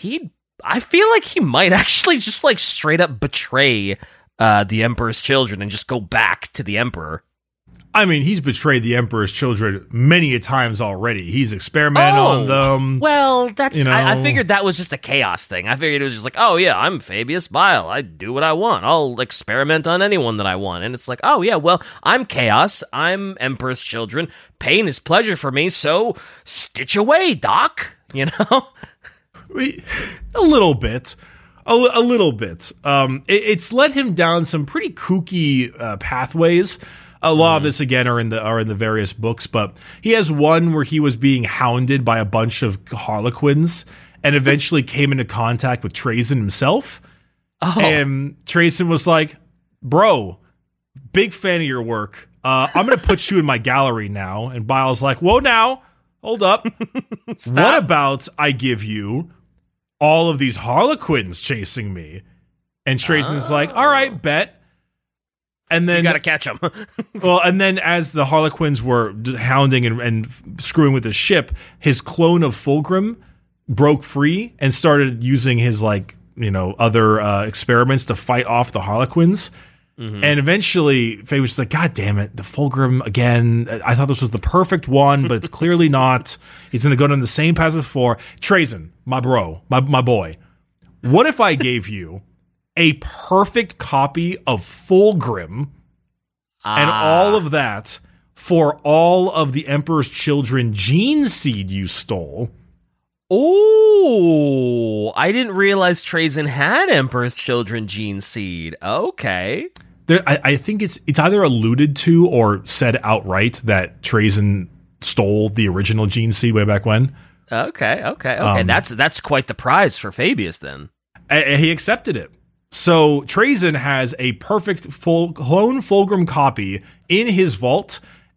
I feel like he might actually just straight up betray the Emperor's Children and just go back to the Emperor. I mean, he's betrayed the Emperor's Children many a times already. He's experimented on them. Well, that's I figured that was just a chaos thing. I figured it was just oh yeah, I'm Fabius Bile. I do what I want. I'll experiment on anyone that I want. And it's oh yeah, well, I'm chaos. I'm Emperor's Children. Pain is pleasure for me, so stitch away, Doc. A little bit. A little bit. It's led him down some pretty kooky pathways. A lot of this, again, are in the various books, but he has one where he was being hounded by a bunch of Harlequins and eventually came into contact with Trazyn himself. Oh. And Trazyn was like, bro, big fan of your work. I'm going to put you in my gallery now. And Bile's like, whoa, now, hold up. What about I give you all of these Harlequins chasing me? And Trazyn's like, all right, bet. And then you gotta catch them. Well, and then as the Harlequins were hounding and screwing with his ship, his clone of Fulgrim broke free and started using his other experiments to fight off the Harlequins. Mm-hmm. And eventually, Faye was just like, God damn it, the Fulgrim again. I thought this was the perfect one, but it's clearly not. He's going to go down the same path as before. Trazyn, my bro, my boy. What if I gave you a perfect copy of Fulgrim and all of that for all of the Emperor's Children gene seed you stole? Oh, I didn't realize Trazyn had Emperor's Children gene seed. Okay. I think it's either alluded to or said outright that Trazyn stole the original gene seed way back when. Okay. That's quite the prize for Fabius then. He accepted it. So Trazyn has a perfect clone Fulgrim copy in his vault,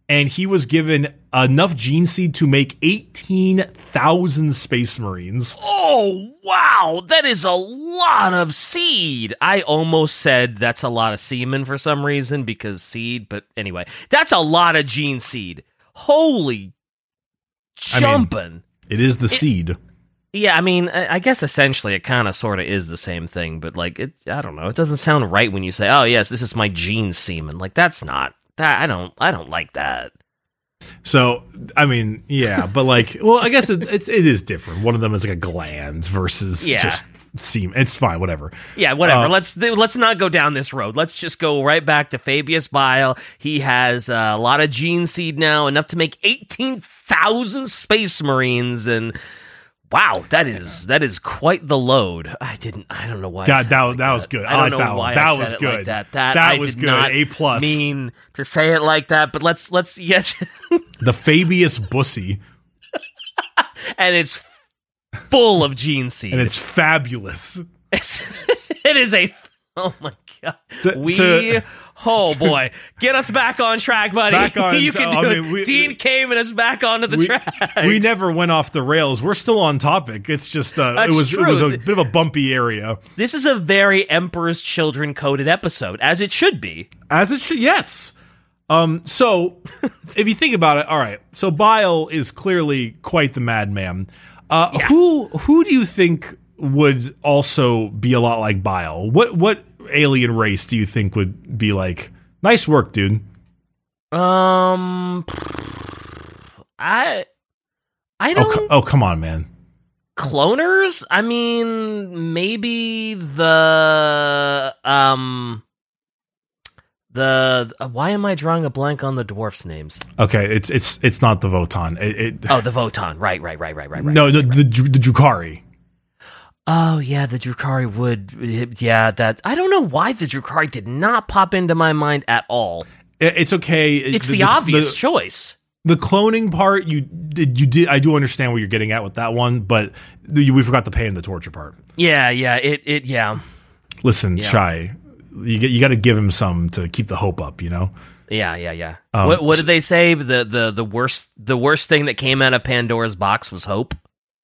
and he was given enough gene seed to make 18,000 Space Marines. Oh, wow. That is a lot of seed. I almost said that's a lot of semen for some reason because seed, but anyway, that's a lot of gene seed. Holy jumping. I mean, it is the seed. Yeah, I mean, I guess essentially it kind of sort of is the same thing, but like, I don't know. It doesn't sound right when you say, oh, yes, this is my gene semen. Like, that's not, that. I don't like that. So, I mean, yeah, but like, well, I guess it is different. One of them is like a gland versus just semen. It's fine, whatever. Yeah, whatever. Let's not go down this road. Let's just go right back to Fabius Bile. He has a lot of gene seed now, enough to make 18,000 Space Marines, and wow, that is quite the load. I don't know why. God, that was good. I don't know why I said it like that. That was did good. Not A+. mean to say it like that, but let's yes. The Fabius Bussy, and it's full of gene seed, and it's fabulous. It is a. Oh my god. Oh boy, get us back on track, buddy. Back on, you can do it. Dean came and us back onto the tracks. We never went off the rails. We're still on topic. It's just it was a bit of a bumpy area. This is a very Emperor's Children coded episode, as it should be. As it should, yes. So if you think about it, all right. So Bile is clearly quite the madman. Who do you think would also be a lot like Bile? What alien race do you think would be like, nice work, dude? I don't. Oh, come on, man. Cloners? I mean, maybe the why am I drawing a blank on the dwarfs' names? Okay, it's not the Votan. The Votan. Right. No, the Drukhari. Oh, yeah, the Drukhari would... Yeah, that... I don't know why the Drukhari did not pop into my mind at all. It's okay. It's the obvious choice. The cloning part, you did. I do understand what you're getting at with that one, but we forgot the pain and the torture part. Yeah, yeah. Listen, Shai, you got to give him some to keep the hope up, you know? Yeah. What did they say? The worst thing that came out of Pandora's box was hope?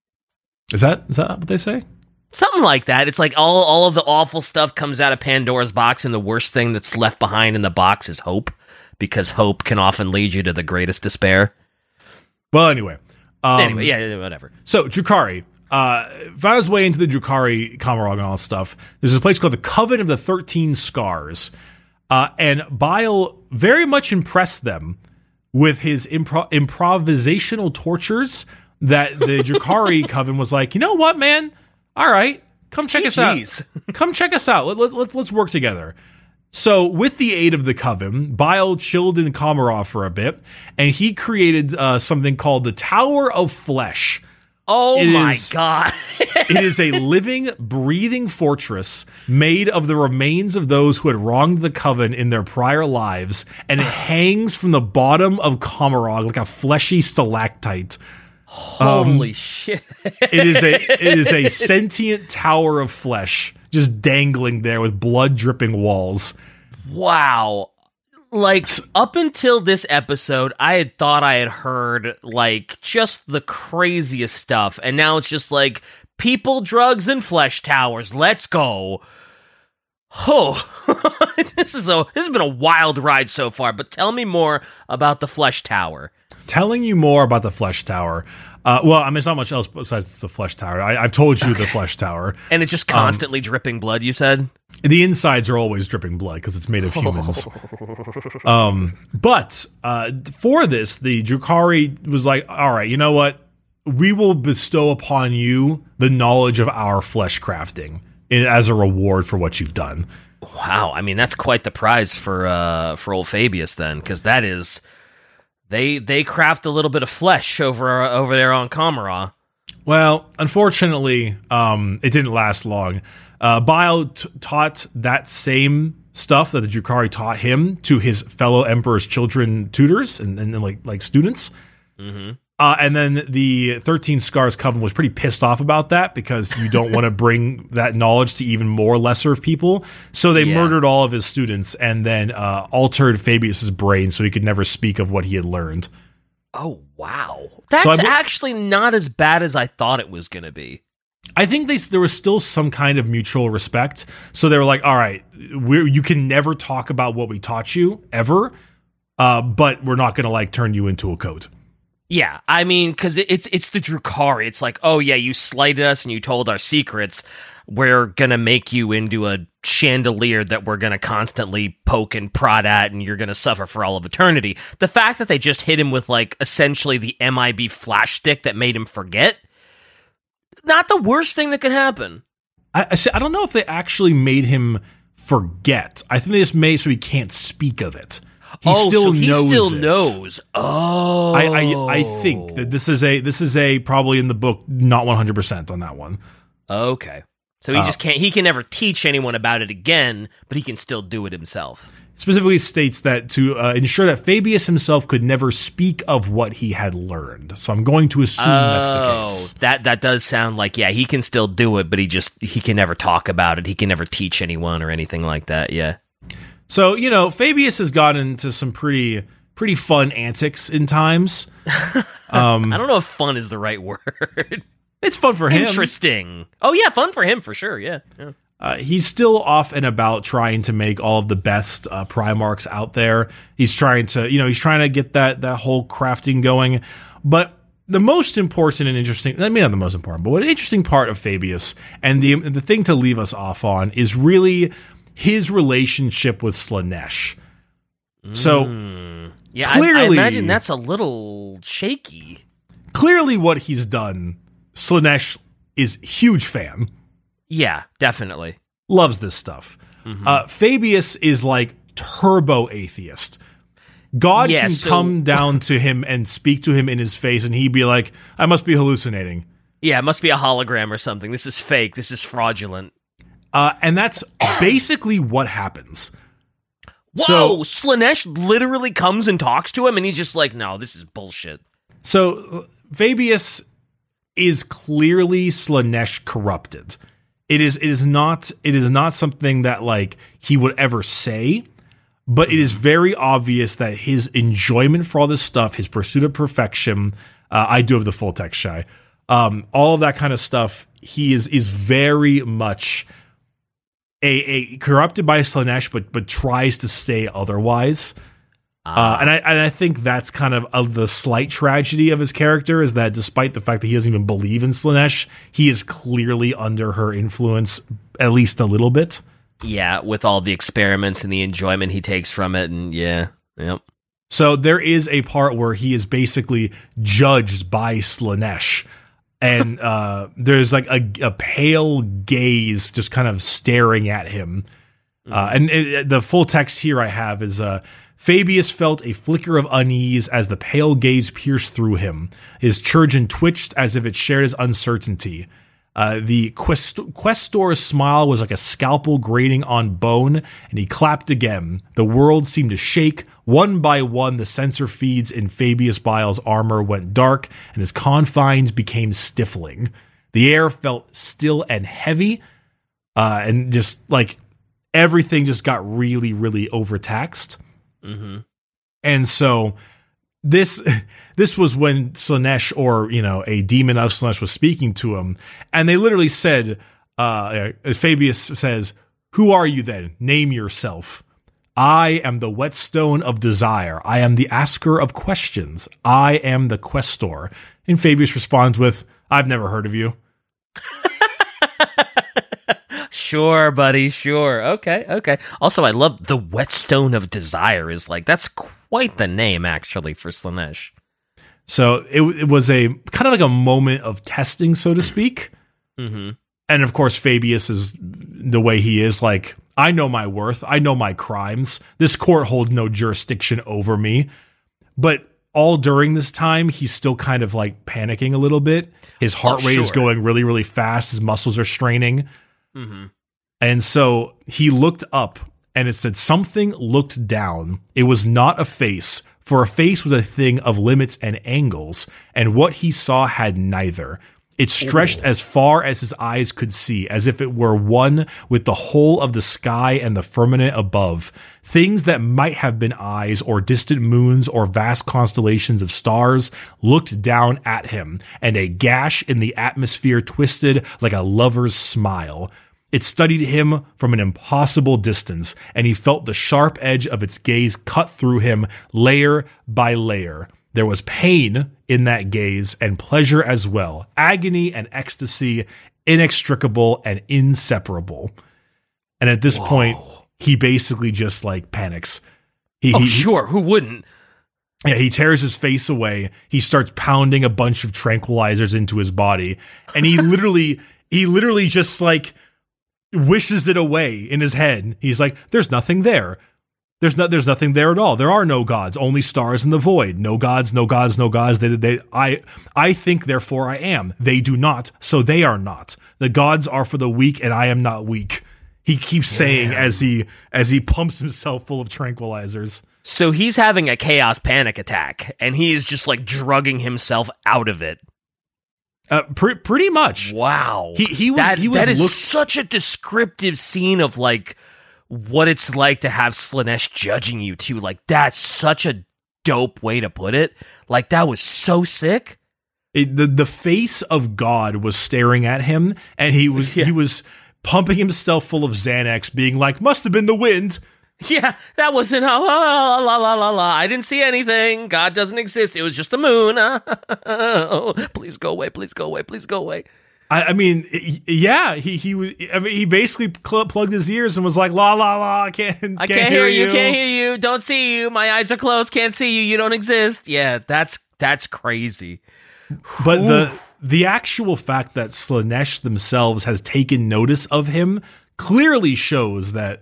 Is that what they say? Something like that. It's like all of the awful stuff comes out of Pandora's box, and the worst thing that's left behind in the box is hope, because hope can often lead you to the greatest despair. Well, anyway, whatever. So Drukhari found his way into the Drukhari Commorragh and all that stuff. There's a place called the Coven of the 13 Scars, and Bile very much impressed them with his improvisational tortures. That the Drukhari Coven was like, you know what, man? All right, come check us out. Come check us out. Let's work together. So, with the aid of the Coven, Bile chilled in Commorragh for a bit, and he created something called the Tower of Flesh. Oh my god! It is a living, breathing fortress made of the remains of those who had wronged the Coven in their prior lives, and it hangs from the bottom of Commorragh like a fleshy stalactite. Holy shit. It is a sentient tower of flesh just dangling there with blood dripping walls. Wow. Like, up until this episode, I had thought I had heard, like, just the craziest stuff, and now it's just like, people, drugs, and flesh towers, let's go. Oh, this has been a wild ride so far, but tell me more about the flesh tower. Telling you more about the Flesh Tower. Well, I mean, it's not much else besides the Flesh Tower. I've told you the Flesh Tower. And it's just constantly dripping blood, you said? The insides are always dripping blood because it's made of humans. But for this, the Drukhari was like, all right, you know what? We will bestow upon you the knowledge of our flesh crafting as a reward for what you've done. Wow. I mean, that's quite the prize for old Fabius then, because that is... They craft a little bit of flesh over there on Commorragh. Well, unfortunately, it didn't last long. Bile taught that same stuff that the Drukhari taught him to his fellow Emperor's Children tutors and like students. Mm-hmm. And then the 13 Scars Coven was pretty pissed off about that because you don't want to bring that knowledge to even more lesser of people. So they murdered all of his students and then altered Fabius's brain so he could never speak of what he had learned. Oh, wow. That's actually not as bad as I thought it was going to be. I think there was still some kind of mutual respect. So they were like, all right, you can never talk about what we taught you, ever, but we're not going to, like, turn you into a code. Yeah, I mean, because it's the Drukhari. It's like, oh, yeah, you slighted us and you told our secrets. We're going to make you into a chandelier that we're going to constantly poke and prod at, and you're going to suffer for all of eternity. The fact that they just hit him with, like, essentially the MIB flash stick that made him forget, not the worst thing that could happen. I don't know if they actually made him forget. I think they just made it so he can't speak of it. He still knows. Oh, I think that this is a probably in the book not 100% on that one. Okay, so he just can't. He can never teach anyone about it again, but he can still do it himself. It specifically states that to ensure that Fabius himself could never speak of what he had learned. So I'm going to assume that's the case. That does sound like, yeah, he can still do it, but he can never talk about it. He can never teach anyone or anything like that. Yeah. So, you know, Fabius has gotten into some pretty fun antics in times. I don't know if fun is the right word. It's fun for him. Interesting. Oh, yeah, fun for him, for sure, yeah. He's still off and about trying to make all of the best Primarchs out there. He's trying to get that whole crafting going. But the most important and interesting, I mean, not the most important, but what an interesting part of Fabius and the thing to leave us off on is really his relationship with Slaanesh. So, yeah, clearly, I imagine that's a little shaky. Clearly what he's done, Slaanesh is huge fan. Yeah, definitely. Loves this stuff. Fabius is like turbo atheist. God can come down to him and speak to him in his face, and he'd be like, I must be hallucinating. Yeah, it must be a hologram or something. This is fake. This is fraudulent. And that's basically what happens. Whoa! So, Slaanesh literally comes and talks to him, and he's just like, no, this is bullshit. So, Fabius is clearly Slaanesh corrupted. It is not something that, like, he would ever say, but it is very obvious that his enjoyment for all this stuff, his pursuit of perfection, I do have the full text, Shy, all of that kind of stuff, he is very much a corrupted by Slaanesh, but tries to stay otherwise. And I think that's kind of the slight tragedy of his character, is that despite the fact that he doesn't even believe in Slaanesh, he is clearly under her influence at least a little bit. Yeah, with all the experiments and the enjoyment he takes from it, and yep. So there is a part where he is basically judged by Slaanesh, and there's like a pale gaze just kind of staring at him. The full text here I have is Fabius felt a flicker of unease as the pale gaze pierced through him. His chirurgeon twitched as if it shared his uncertainty. The questor's smile was like a scalpel grating on bone, and he clapped again. The world seemed to shake. One by one, the sensor feeds in Fabius Bile's armor went dark, and his confines became stifling. The air felt still and heavy, and just like everything just got really, really overtaxed. And so this was when Slaanesh, or a demon of Slaanesh, was speaking to him, and they literally said, Fabius says, "Who are you then? Name yourself." "I am the whetstone of desire. I am the asker of questions. I am the questor." And Fabius responds with, "I've never heard of you." Sure, buddy, sure. Okay. Also, I love the whetstone of desire. That's quite the name, actually, for Slaanesh. So it was a kind of like a moment of testing, so to speak. And of course, Fabius is the way he is, like, I know my worth. I know my crimes. This court holds no jurisdiction over me. But all during this time, he's still kind of like panicking a little bit. His heart rate is going really, really fast. His muscles are straining. And so he looked up, and it said something looked down. It was not a face, for a face was a thing of limits and angles, and what he saw had neither. It stretched as far as his eyes could see, as if it were one with the whole of the sky and the firmament above. Things that might have been eyes or distant moons or vast constellations of stars looked down at him, and a gash in the atmosphere twisted like a lover's smile. It studied him from an impossible distance, and he felt the sharp edge of its gaze cut through him layer by layer. There was pain in that gaze and pleasure as well, agony and ecstasy, inextricable and inseparable. And at this point, he basically just like panics. Sure, who wouldn't? Yeah, he tears his face away. He starts pounding a bunch of tranquilizers into his body, and he literally just like wishes it away in his head. He's like, "There's nothing there. There's nothing there at all. There are no gods, only stars in the void. No gods, no gods, no gods. I think, therefore I am. They do not, so they are not. The gods are for the weak, and I am not weak." He keeps saying as he pumps himself full of tranquilizers. So he's having a chaos panic attack, and he is just like drugging himself out of it. Pretty much. Wow. That is such a descriptive scene of like what it's like to have Slaanesh judging you too. Like, that's such a dope way to put it. Like, that was so sick. The face of God was staring at him, and he was pumping himself full of Xanax, being like, "Must have been the wind." Yeah, that wasn't la la la la la. I didn't see anything. God doesn't exist. It was just the moon. Oh, please go away. Please go away. Please go away. I mean, yeah, he basically plugged his ears and was like, "La la la, I can't hear you, can't hear you, don't see you, my eyes are closed, can't see you, you don't exist." Yeah, that's crazy. But the actual fact that Slaanesh themselves has taken notice of him clearly shows that,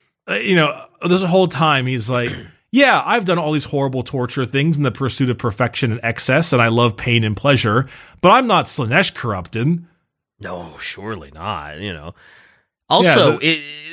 this whole time he's like, "Yeah, I've done all these horrible torture things in the pursuit of perfection and excess, and I love pain and pleasure, but I'm not Slaanesh corrupted." No, surely not, Also,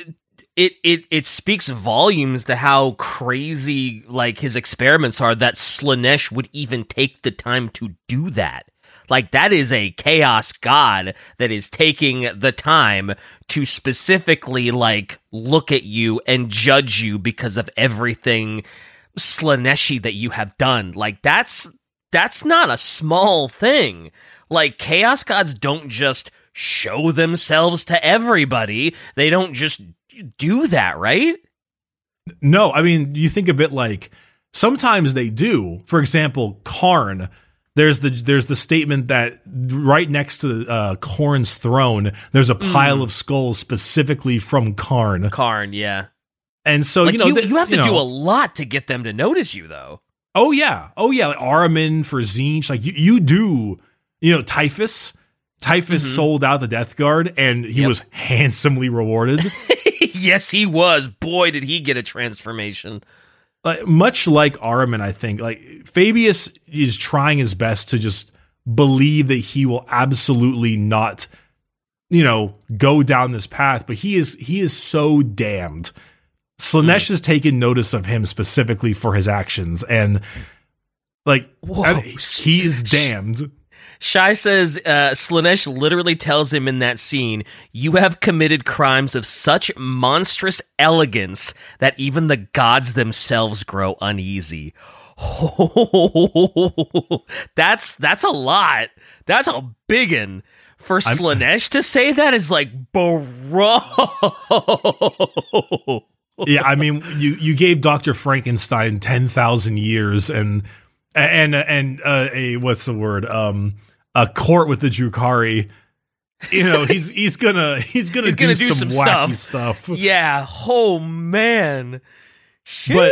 it speaks volumes to how crazy like his experiments are that Slaanesh would even take the time to do that. Like, that is a chaos god that is taking the time to specifically, like, look at you and judge you because of everything Slaaneshi that you have done. Like, that's not a small thing. Like, chaos gods don't just show themselves to everybody. They don't just do that, right? No, I mean, you think of it like, sometimes they do. For example, Karn. There's the statement that right next to Khorne's throne, there's a pile of skulls specifically from Karn. Karn, yeah. And so, like, you have to do a lot to get them to notice you, though. Oh yeah. Like Ahriman for Tzeentch. Like you do, Typhus. Typhus sold out the Death Guard, and he was handsomely rewarded. Yes, he was. Boy, did he get a transformation. Much like Ahriman, I think, like Fabius is trying his best to just believe that he will absolutely not, go down this path, but he is so damned. Slaanesh has taken notice of him specifically for his actions, and like, he is damned. Shai says Slaanesh literally tells him in that scene, "You have committed crimes of such monstrous elegance that even the gods themselves grow uneasy." Oh, that's a lot. That's a biggin. For Slaanesh to say that is like, bro. Yeah, I mean, you gave Dr. Frankenstein 10,000 years and a what's the word? A court with the Drukhari. He's gonna do some wacky stuff. Yeah. Oh man. Sheesh. But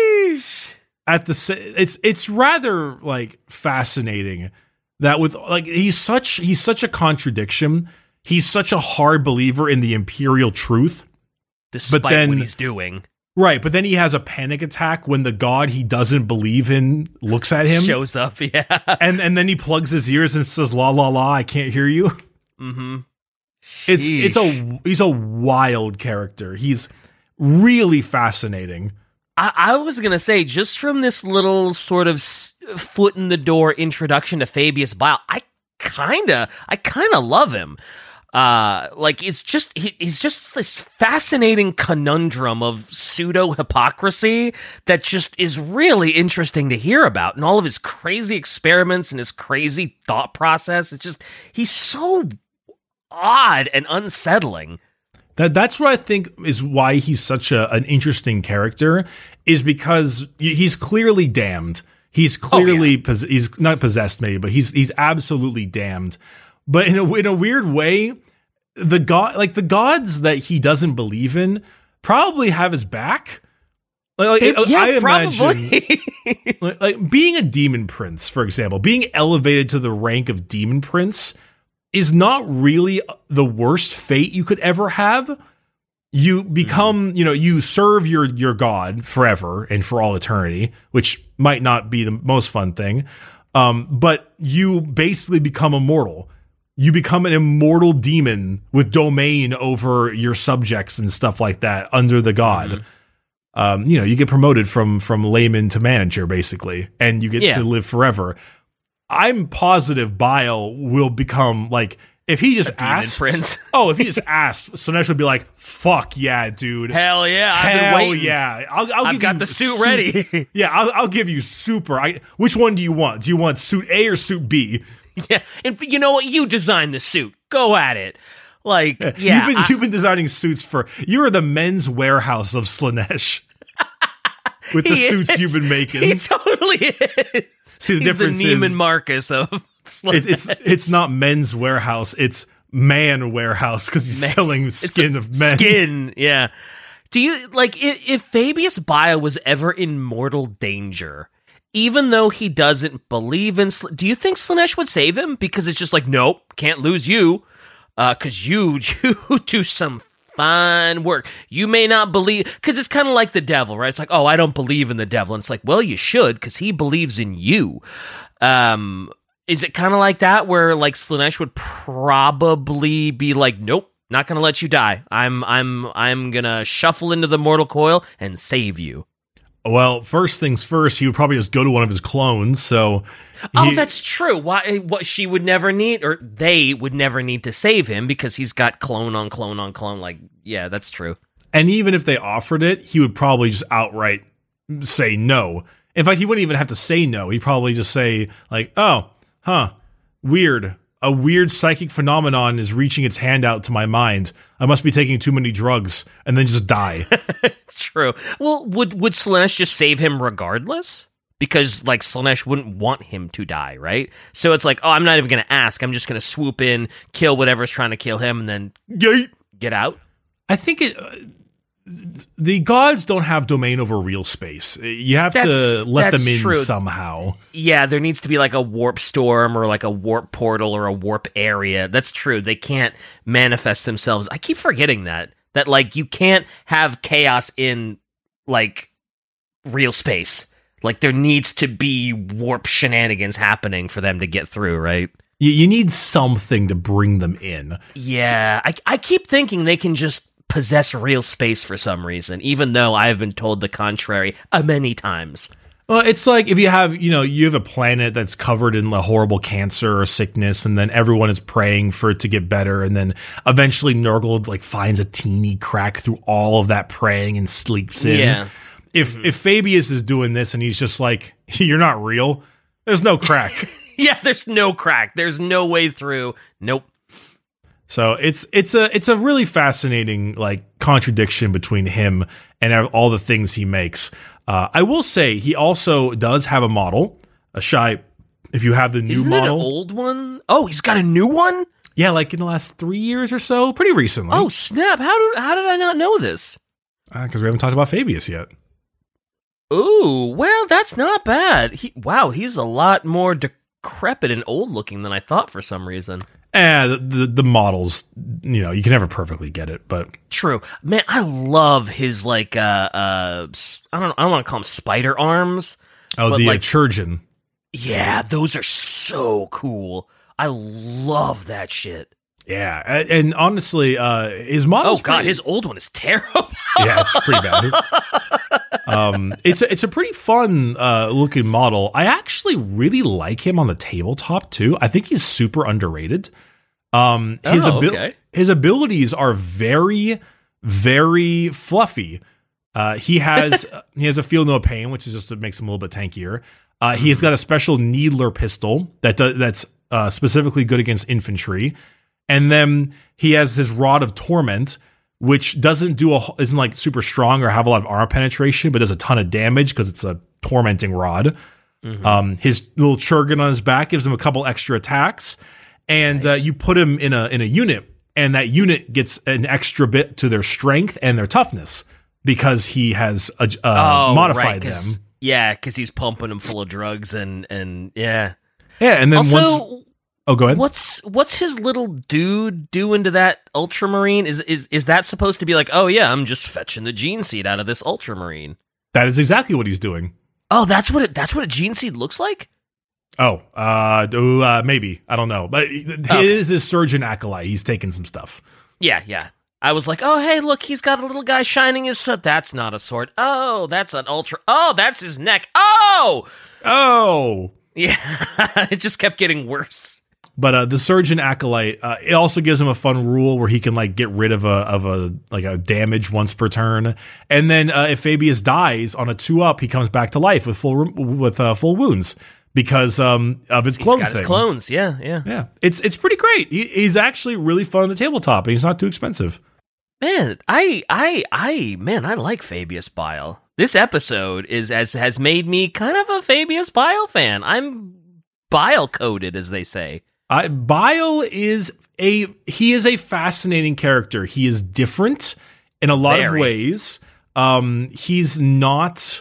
it's rather like fascinating that with like he's such a contradiction. He's such a hard believer in the imperial truth, despite what he's doing. Right, but then he has a panic attack when the god he doesn't believe in looks at him. Shows up, yeah. And then he plugs his ears and says, "La la la, I can't hear you." Mm-hmm. He's a wild character. He's really fascinating. I was going to say, just from this little sort of foot in the door introduction to Fabius Bile, I kind of love him. Like, he's just this fascinating conundrum of pseudo hypocrisy that just is really interesting to hear about, and all of his crazy experiments and his crazy thought process. He's so odd and unsettling. That's what I think is why he's such an interesting character, is because he's clearly damned. He's clearly he's not possessed, maybe, but he's absolutely damned. But in a weird way, the gods that he doesn't believe in probably have his back. I imagine, like being a demon prince, for example, being elevated to the rank of demon prince is not really the worst fate you could ever have. You become, you serve your god forever and for all eternity, which might not be the most fun thing. But you basically become immortal. You become an immortal demon with domain over your subjects and stuff like that under the god. You get promoted from layman to manager, basically, and you get to live forever. I'm positive Bile will become, like, if he just asked, prince. If he just asked, Slaanesh would be like, "Fuck yeah, dude! Hell yeah, I've been waiting. Yeah, I've got the suit ready. Yeah, I'll give you super. Which one do you want? Do you want suit A or suit B? Yeah, and you know what? You designed the suit. Go at it. Like, yeah, you've been designing suits you are the men's warehouse of Slaanesh. With the suits you've been making. He totally is. See, the He's difference the Neiman is Marcus of Slaanesh. It's not men's warehouse, it's man warehouse, because he's selling skin of men. Skin, yeah. Do you, like, if Fabius Bile was ever in mortal danger, even though he doesn't believe in, do you think Slaanesh would save him? Because it's just like, nope, can't lose you, because you do some fine work. You may not believe, because it's kind of like the devil, right? It's like, oh, I don't believe in the devil. And it's like, well, you should, because he believes in you. Is it kind of like that, where like Slaanesh would probably be like, nope, not gonna let you die. I'm gonna shuffle into the mortal coil and save you. Well, first things first, he would probably just go to one of his clones. So, that's true. Why? What she would never need, or they would never need to save him, because he's got clone on clone on clone. Like, yeah, that's true. And even if they offered it, he would probably just outright say no. In fact, he wouldn't even have to say no. He'd probably just say like, "Oh, weird. A weird psychic phenomenon is reaching its hand out to my mind. I must be taking too many drugs," and then just die. True. Well, would Slaanesh just save him regardless? Because, like, Slaanesh wouldn't want him to die, right? So it's like, oh, I'm not even going to ask. I'm just going to swoop in, kill whatever's trying to kill him, and then get out. I think the gods don't have domain over real space. You have to let them in somehow. Yeah, there needs to be like a warp storm or like a warp portal or a warp area. That's true. They can't manifest themselves. I keep forgetting that like you can't have chaos in like real space. Like there needs to be warp shenanigans happening for them to get through, right? You need something to bring them in. Yeah, I keep thinking they can just possess real space for some reason, even though I have been told the contrary many times. Well, it's like if you have a planet that's covered in a horrible cancer or sickness, and then everyone is praying for it to get better, and then eventually Nurgle like finds a teeny crack through all of that praying and sleeps in. Yeah. If Fabius is doing this and he's just like, "You're not real," there's no crack. Yeah, there's no crack. There's no way through. Nope. So it's a really fascinating like contradiction between him and all the things he makes. I will say he also does have a model. Shy, if you have the new Isn't model, it an old one? Oh, he's got a new one? Yeah, like in the last 3 years or so, pretty recently. Oh snap! How did I not know this? Because we haven't talked about Fabius yet. Ooh, well, that's not bad. He's a lot more decrepit and old looking than I thought for some reason. The models, you can never perfectly get it, but true. Man, I love his like I don't want to call them spider arms. Oh, the Churgeon. Yeah, those are so cool. I love that shit. Yeah, and honestly, his model. Oh god, his old one is terrible. Yeah, it's pretty bad. It's a pretty fun looking model. I actually really like him on the tabletop too. I think he's super underrated. His abilities are very, very fluffy. He has a feel no pain, which is just makes him a little bit tankier. He's got a special needler pistol that's specifically good against infantry, and then he has his rod of torment, which isn't like super strong or have a lot of armor penetration, but does a ton of damage because it's a tormenting rod. His little churgan on his back gives him a couple extra attacks, and you put him in a unit, and that unit gets an extra bit to their strength and their toughness because he has modified them. Yeah, because he's pumping them full of drugs and yeah. Yeah, and then also, oh, go ahead. What's his little dude doing to that Ultramarine? Is that supposed to be like, oh yeah, I'm just fetching the gene seed out of this Ultramarine? That is exactly what he's doing. Oh, that's what a gene seed looks like? Oh, maybe. I don't know. But he is his surgeon acolyte. He's taking some stuff. Yeah. I was like, oh, hey, look, he's got a little guy shining his sword. That's not a sword. Oh, that's an ultra. Oh, that's his neck. Oh! Yeah, it just kept getting worse. But the surgeon acolyte, it also gives him a fun rule where he can like get rid of a damage once per turn, and then if Fabius dies on a 2-up, he comes back to life with full wounds because of his clone thing. His clones, yeah. It's pretty great. He's actually really fun on the tabletop, and he's not too expensive. Man, I like Fabius Bile. This episode has made me kind of a Fabius Bile fan. I'm bile coded, as they say. Bile is a fascinating character. He is different in a lot of ways. He's not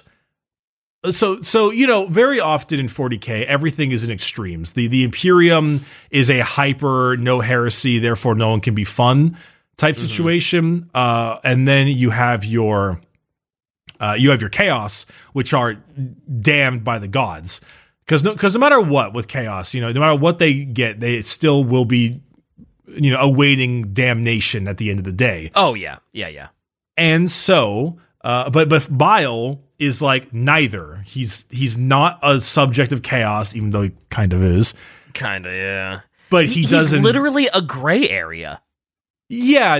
so very often in 40K everything is in extremes. The Imperium is a hyper no heresy, therefore no one can be fun type situation. And then you have your chaos, which are damned by the gods. Because no matter what with chaos, no matter what they get, they still will be, awaiting damnation at the end of the day. Oh yeah. And so, but Bile is like neither. He's not a subject of chaos, even though he kind of is. Kinda, yeah. But he's literally a gray area. Yeah,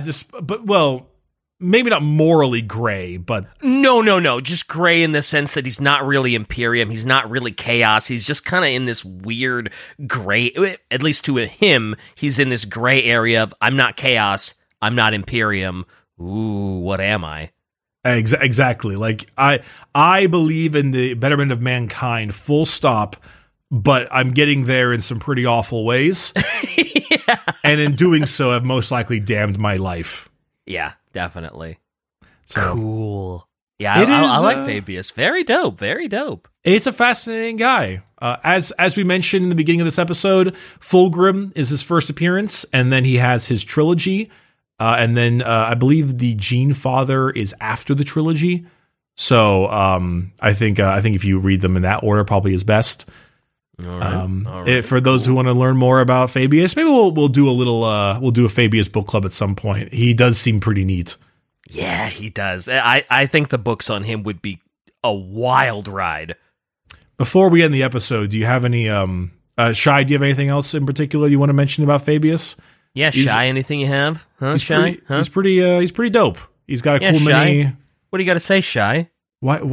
maybe not morally gray, but... No. Just gray in the sense that he's not really Imperium. He's not really Chaos. He's just kind of in this weird gray... At least to him, he's in this gray area of, I'm not Chaos, I'm not Imperium. Ooh, what am I? Exactly. Like, I believe in the betterment of mankind, full stop, but I'm getting there in some pretty awful ways. Yeah. And in doing so, I've most likely damned my life. Yeah. Definitely. So, cool. Yeah, I like Fabius. Very dope. Very dope. It's a fascinating guy. As we mentioned in the beginning of this episode, Fulgrim is his first appearance, and then he has his trilogy, and then I believe the Gene Father is after the trilogy. So I think if you read them in that order, probably is best. All right. For those who want to learn more about Fabius, maybe we'll do a Fabius book club at some point. He does seem pretty neat. Yeah, he does. I think the books on him would be a wild ride. Before we end the episode, do you have any Shy? Do you have anything else in particular you want to mention about Fabius? Yeah, Shy. Anything you have? Huh, Shy? He's pretty dope. He's got a cool Shy. mini. What do you got to say, Shy? What?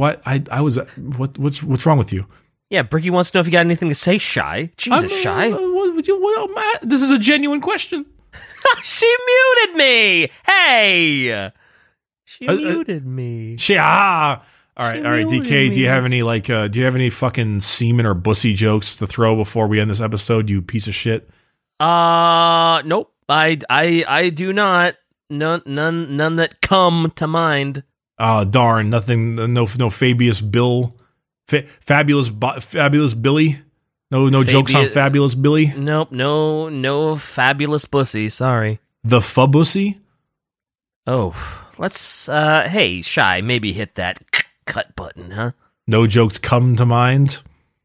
What's wrong with you? Yeah, Bricky wants to know if you got anything to say, Shy. Jesus, Shy. Matt, this is a genuine question. She muted me. Hey, she muted me. All right, DK. Do you have any fucking semen or bussy jokes to throw before we end this episode? You piece of shit. Nope. I do not. None that come to mind. Darn, nothing. No Fabius Bill. Fabulous Billy. No jokes on Fabulous Billy. Nope. No fabulous bussy. Sorry. The Fabussy. Oh, let's. Hey, Shy, maybe hit that cut button, huh? No jokes come to mind.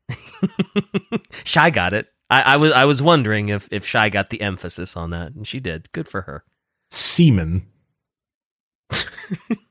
Shy got it. I was wondering if Shy got the emphasis on that, and she did. Good for her. Semen.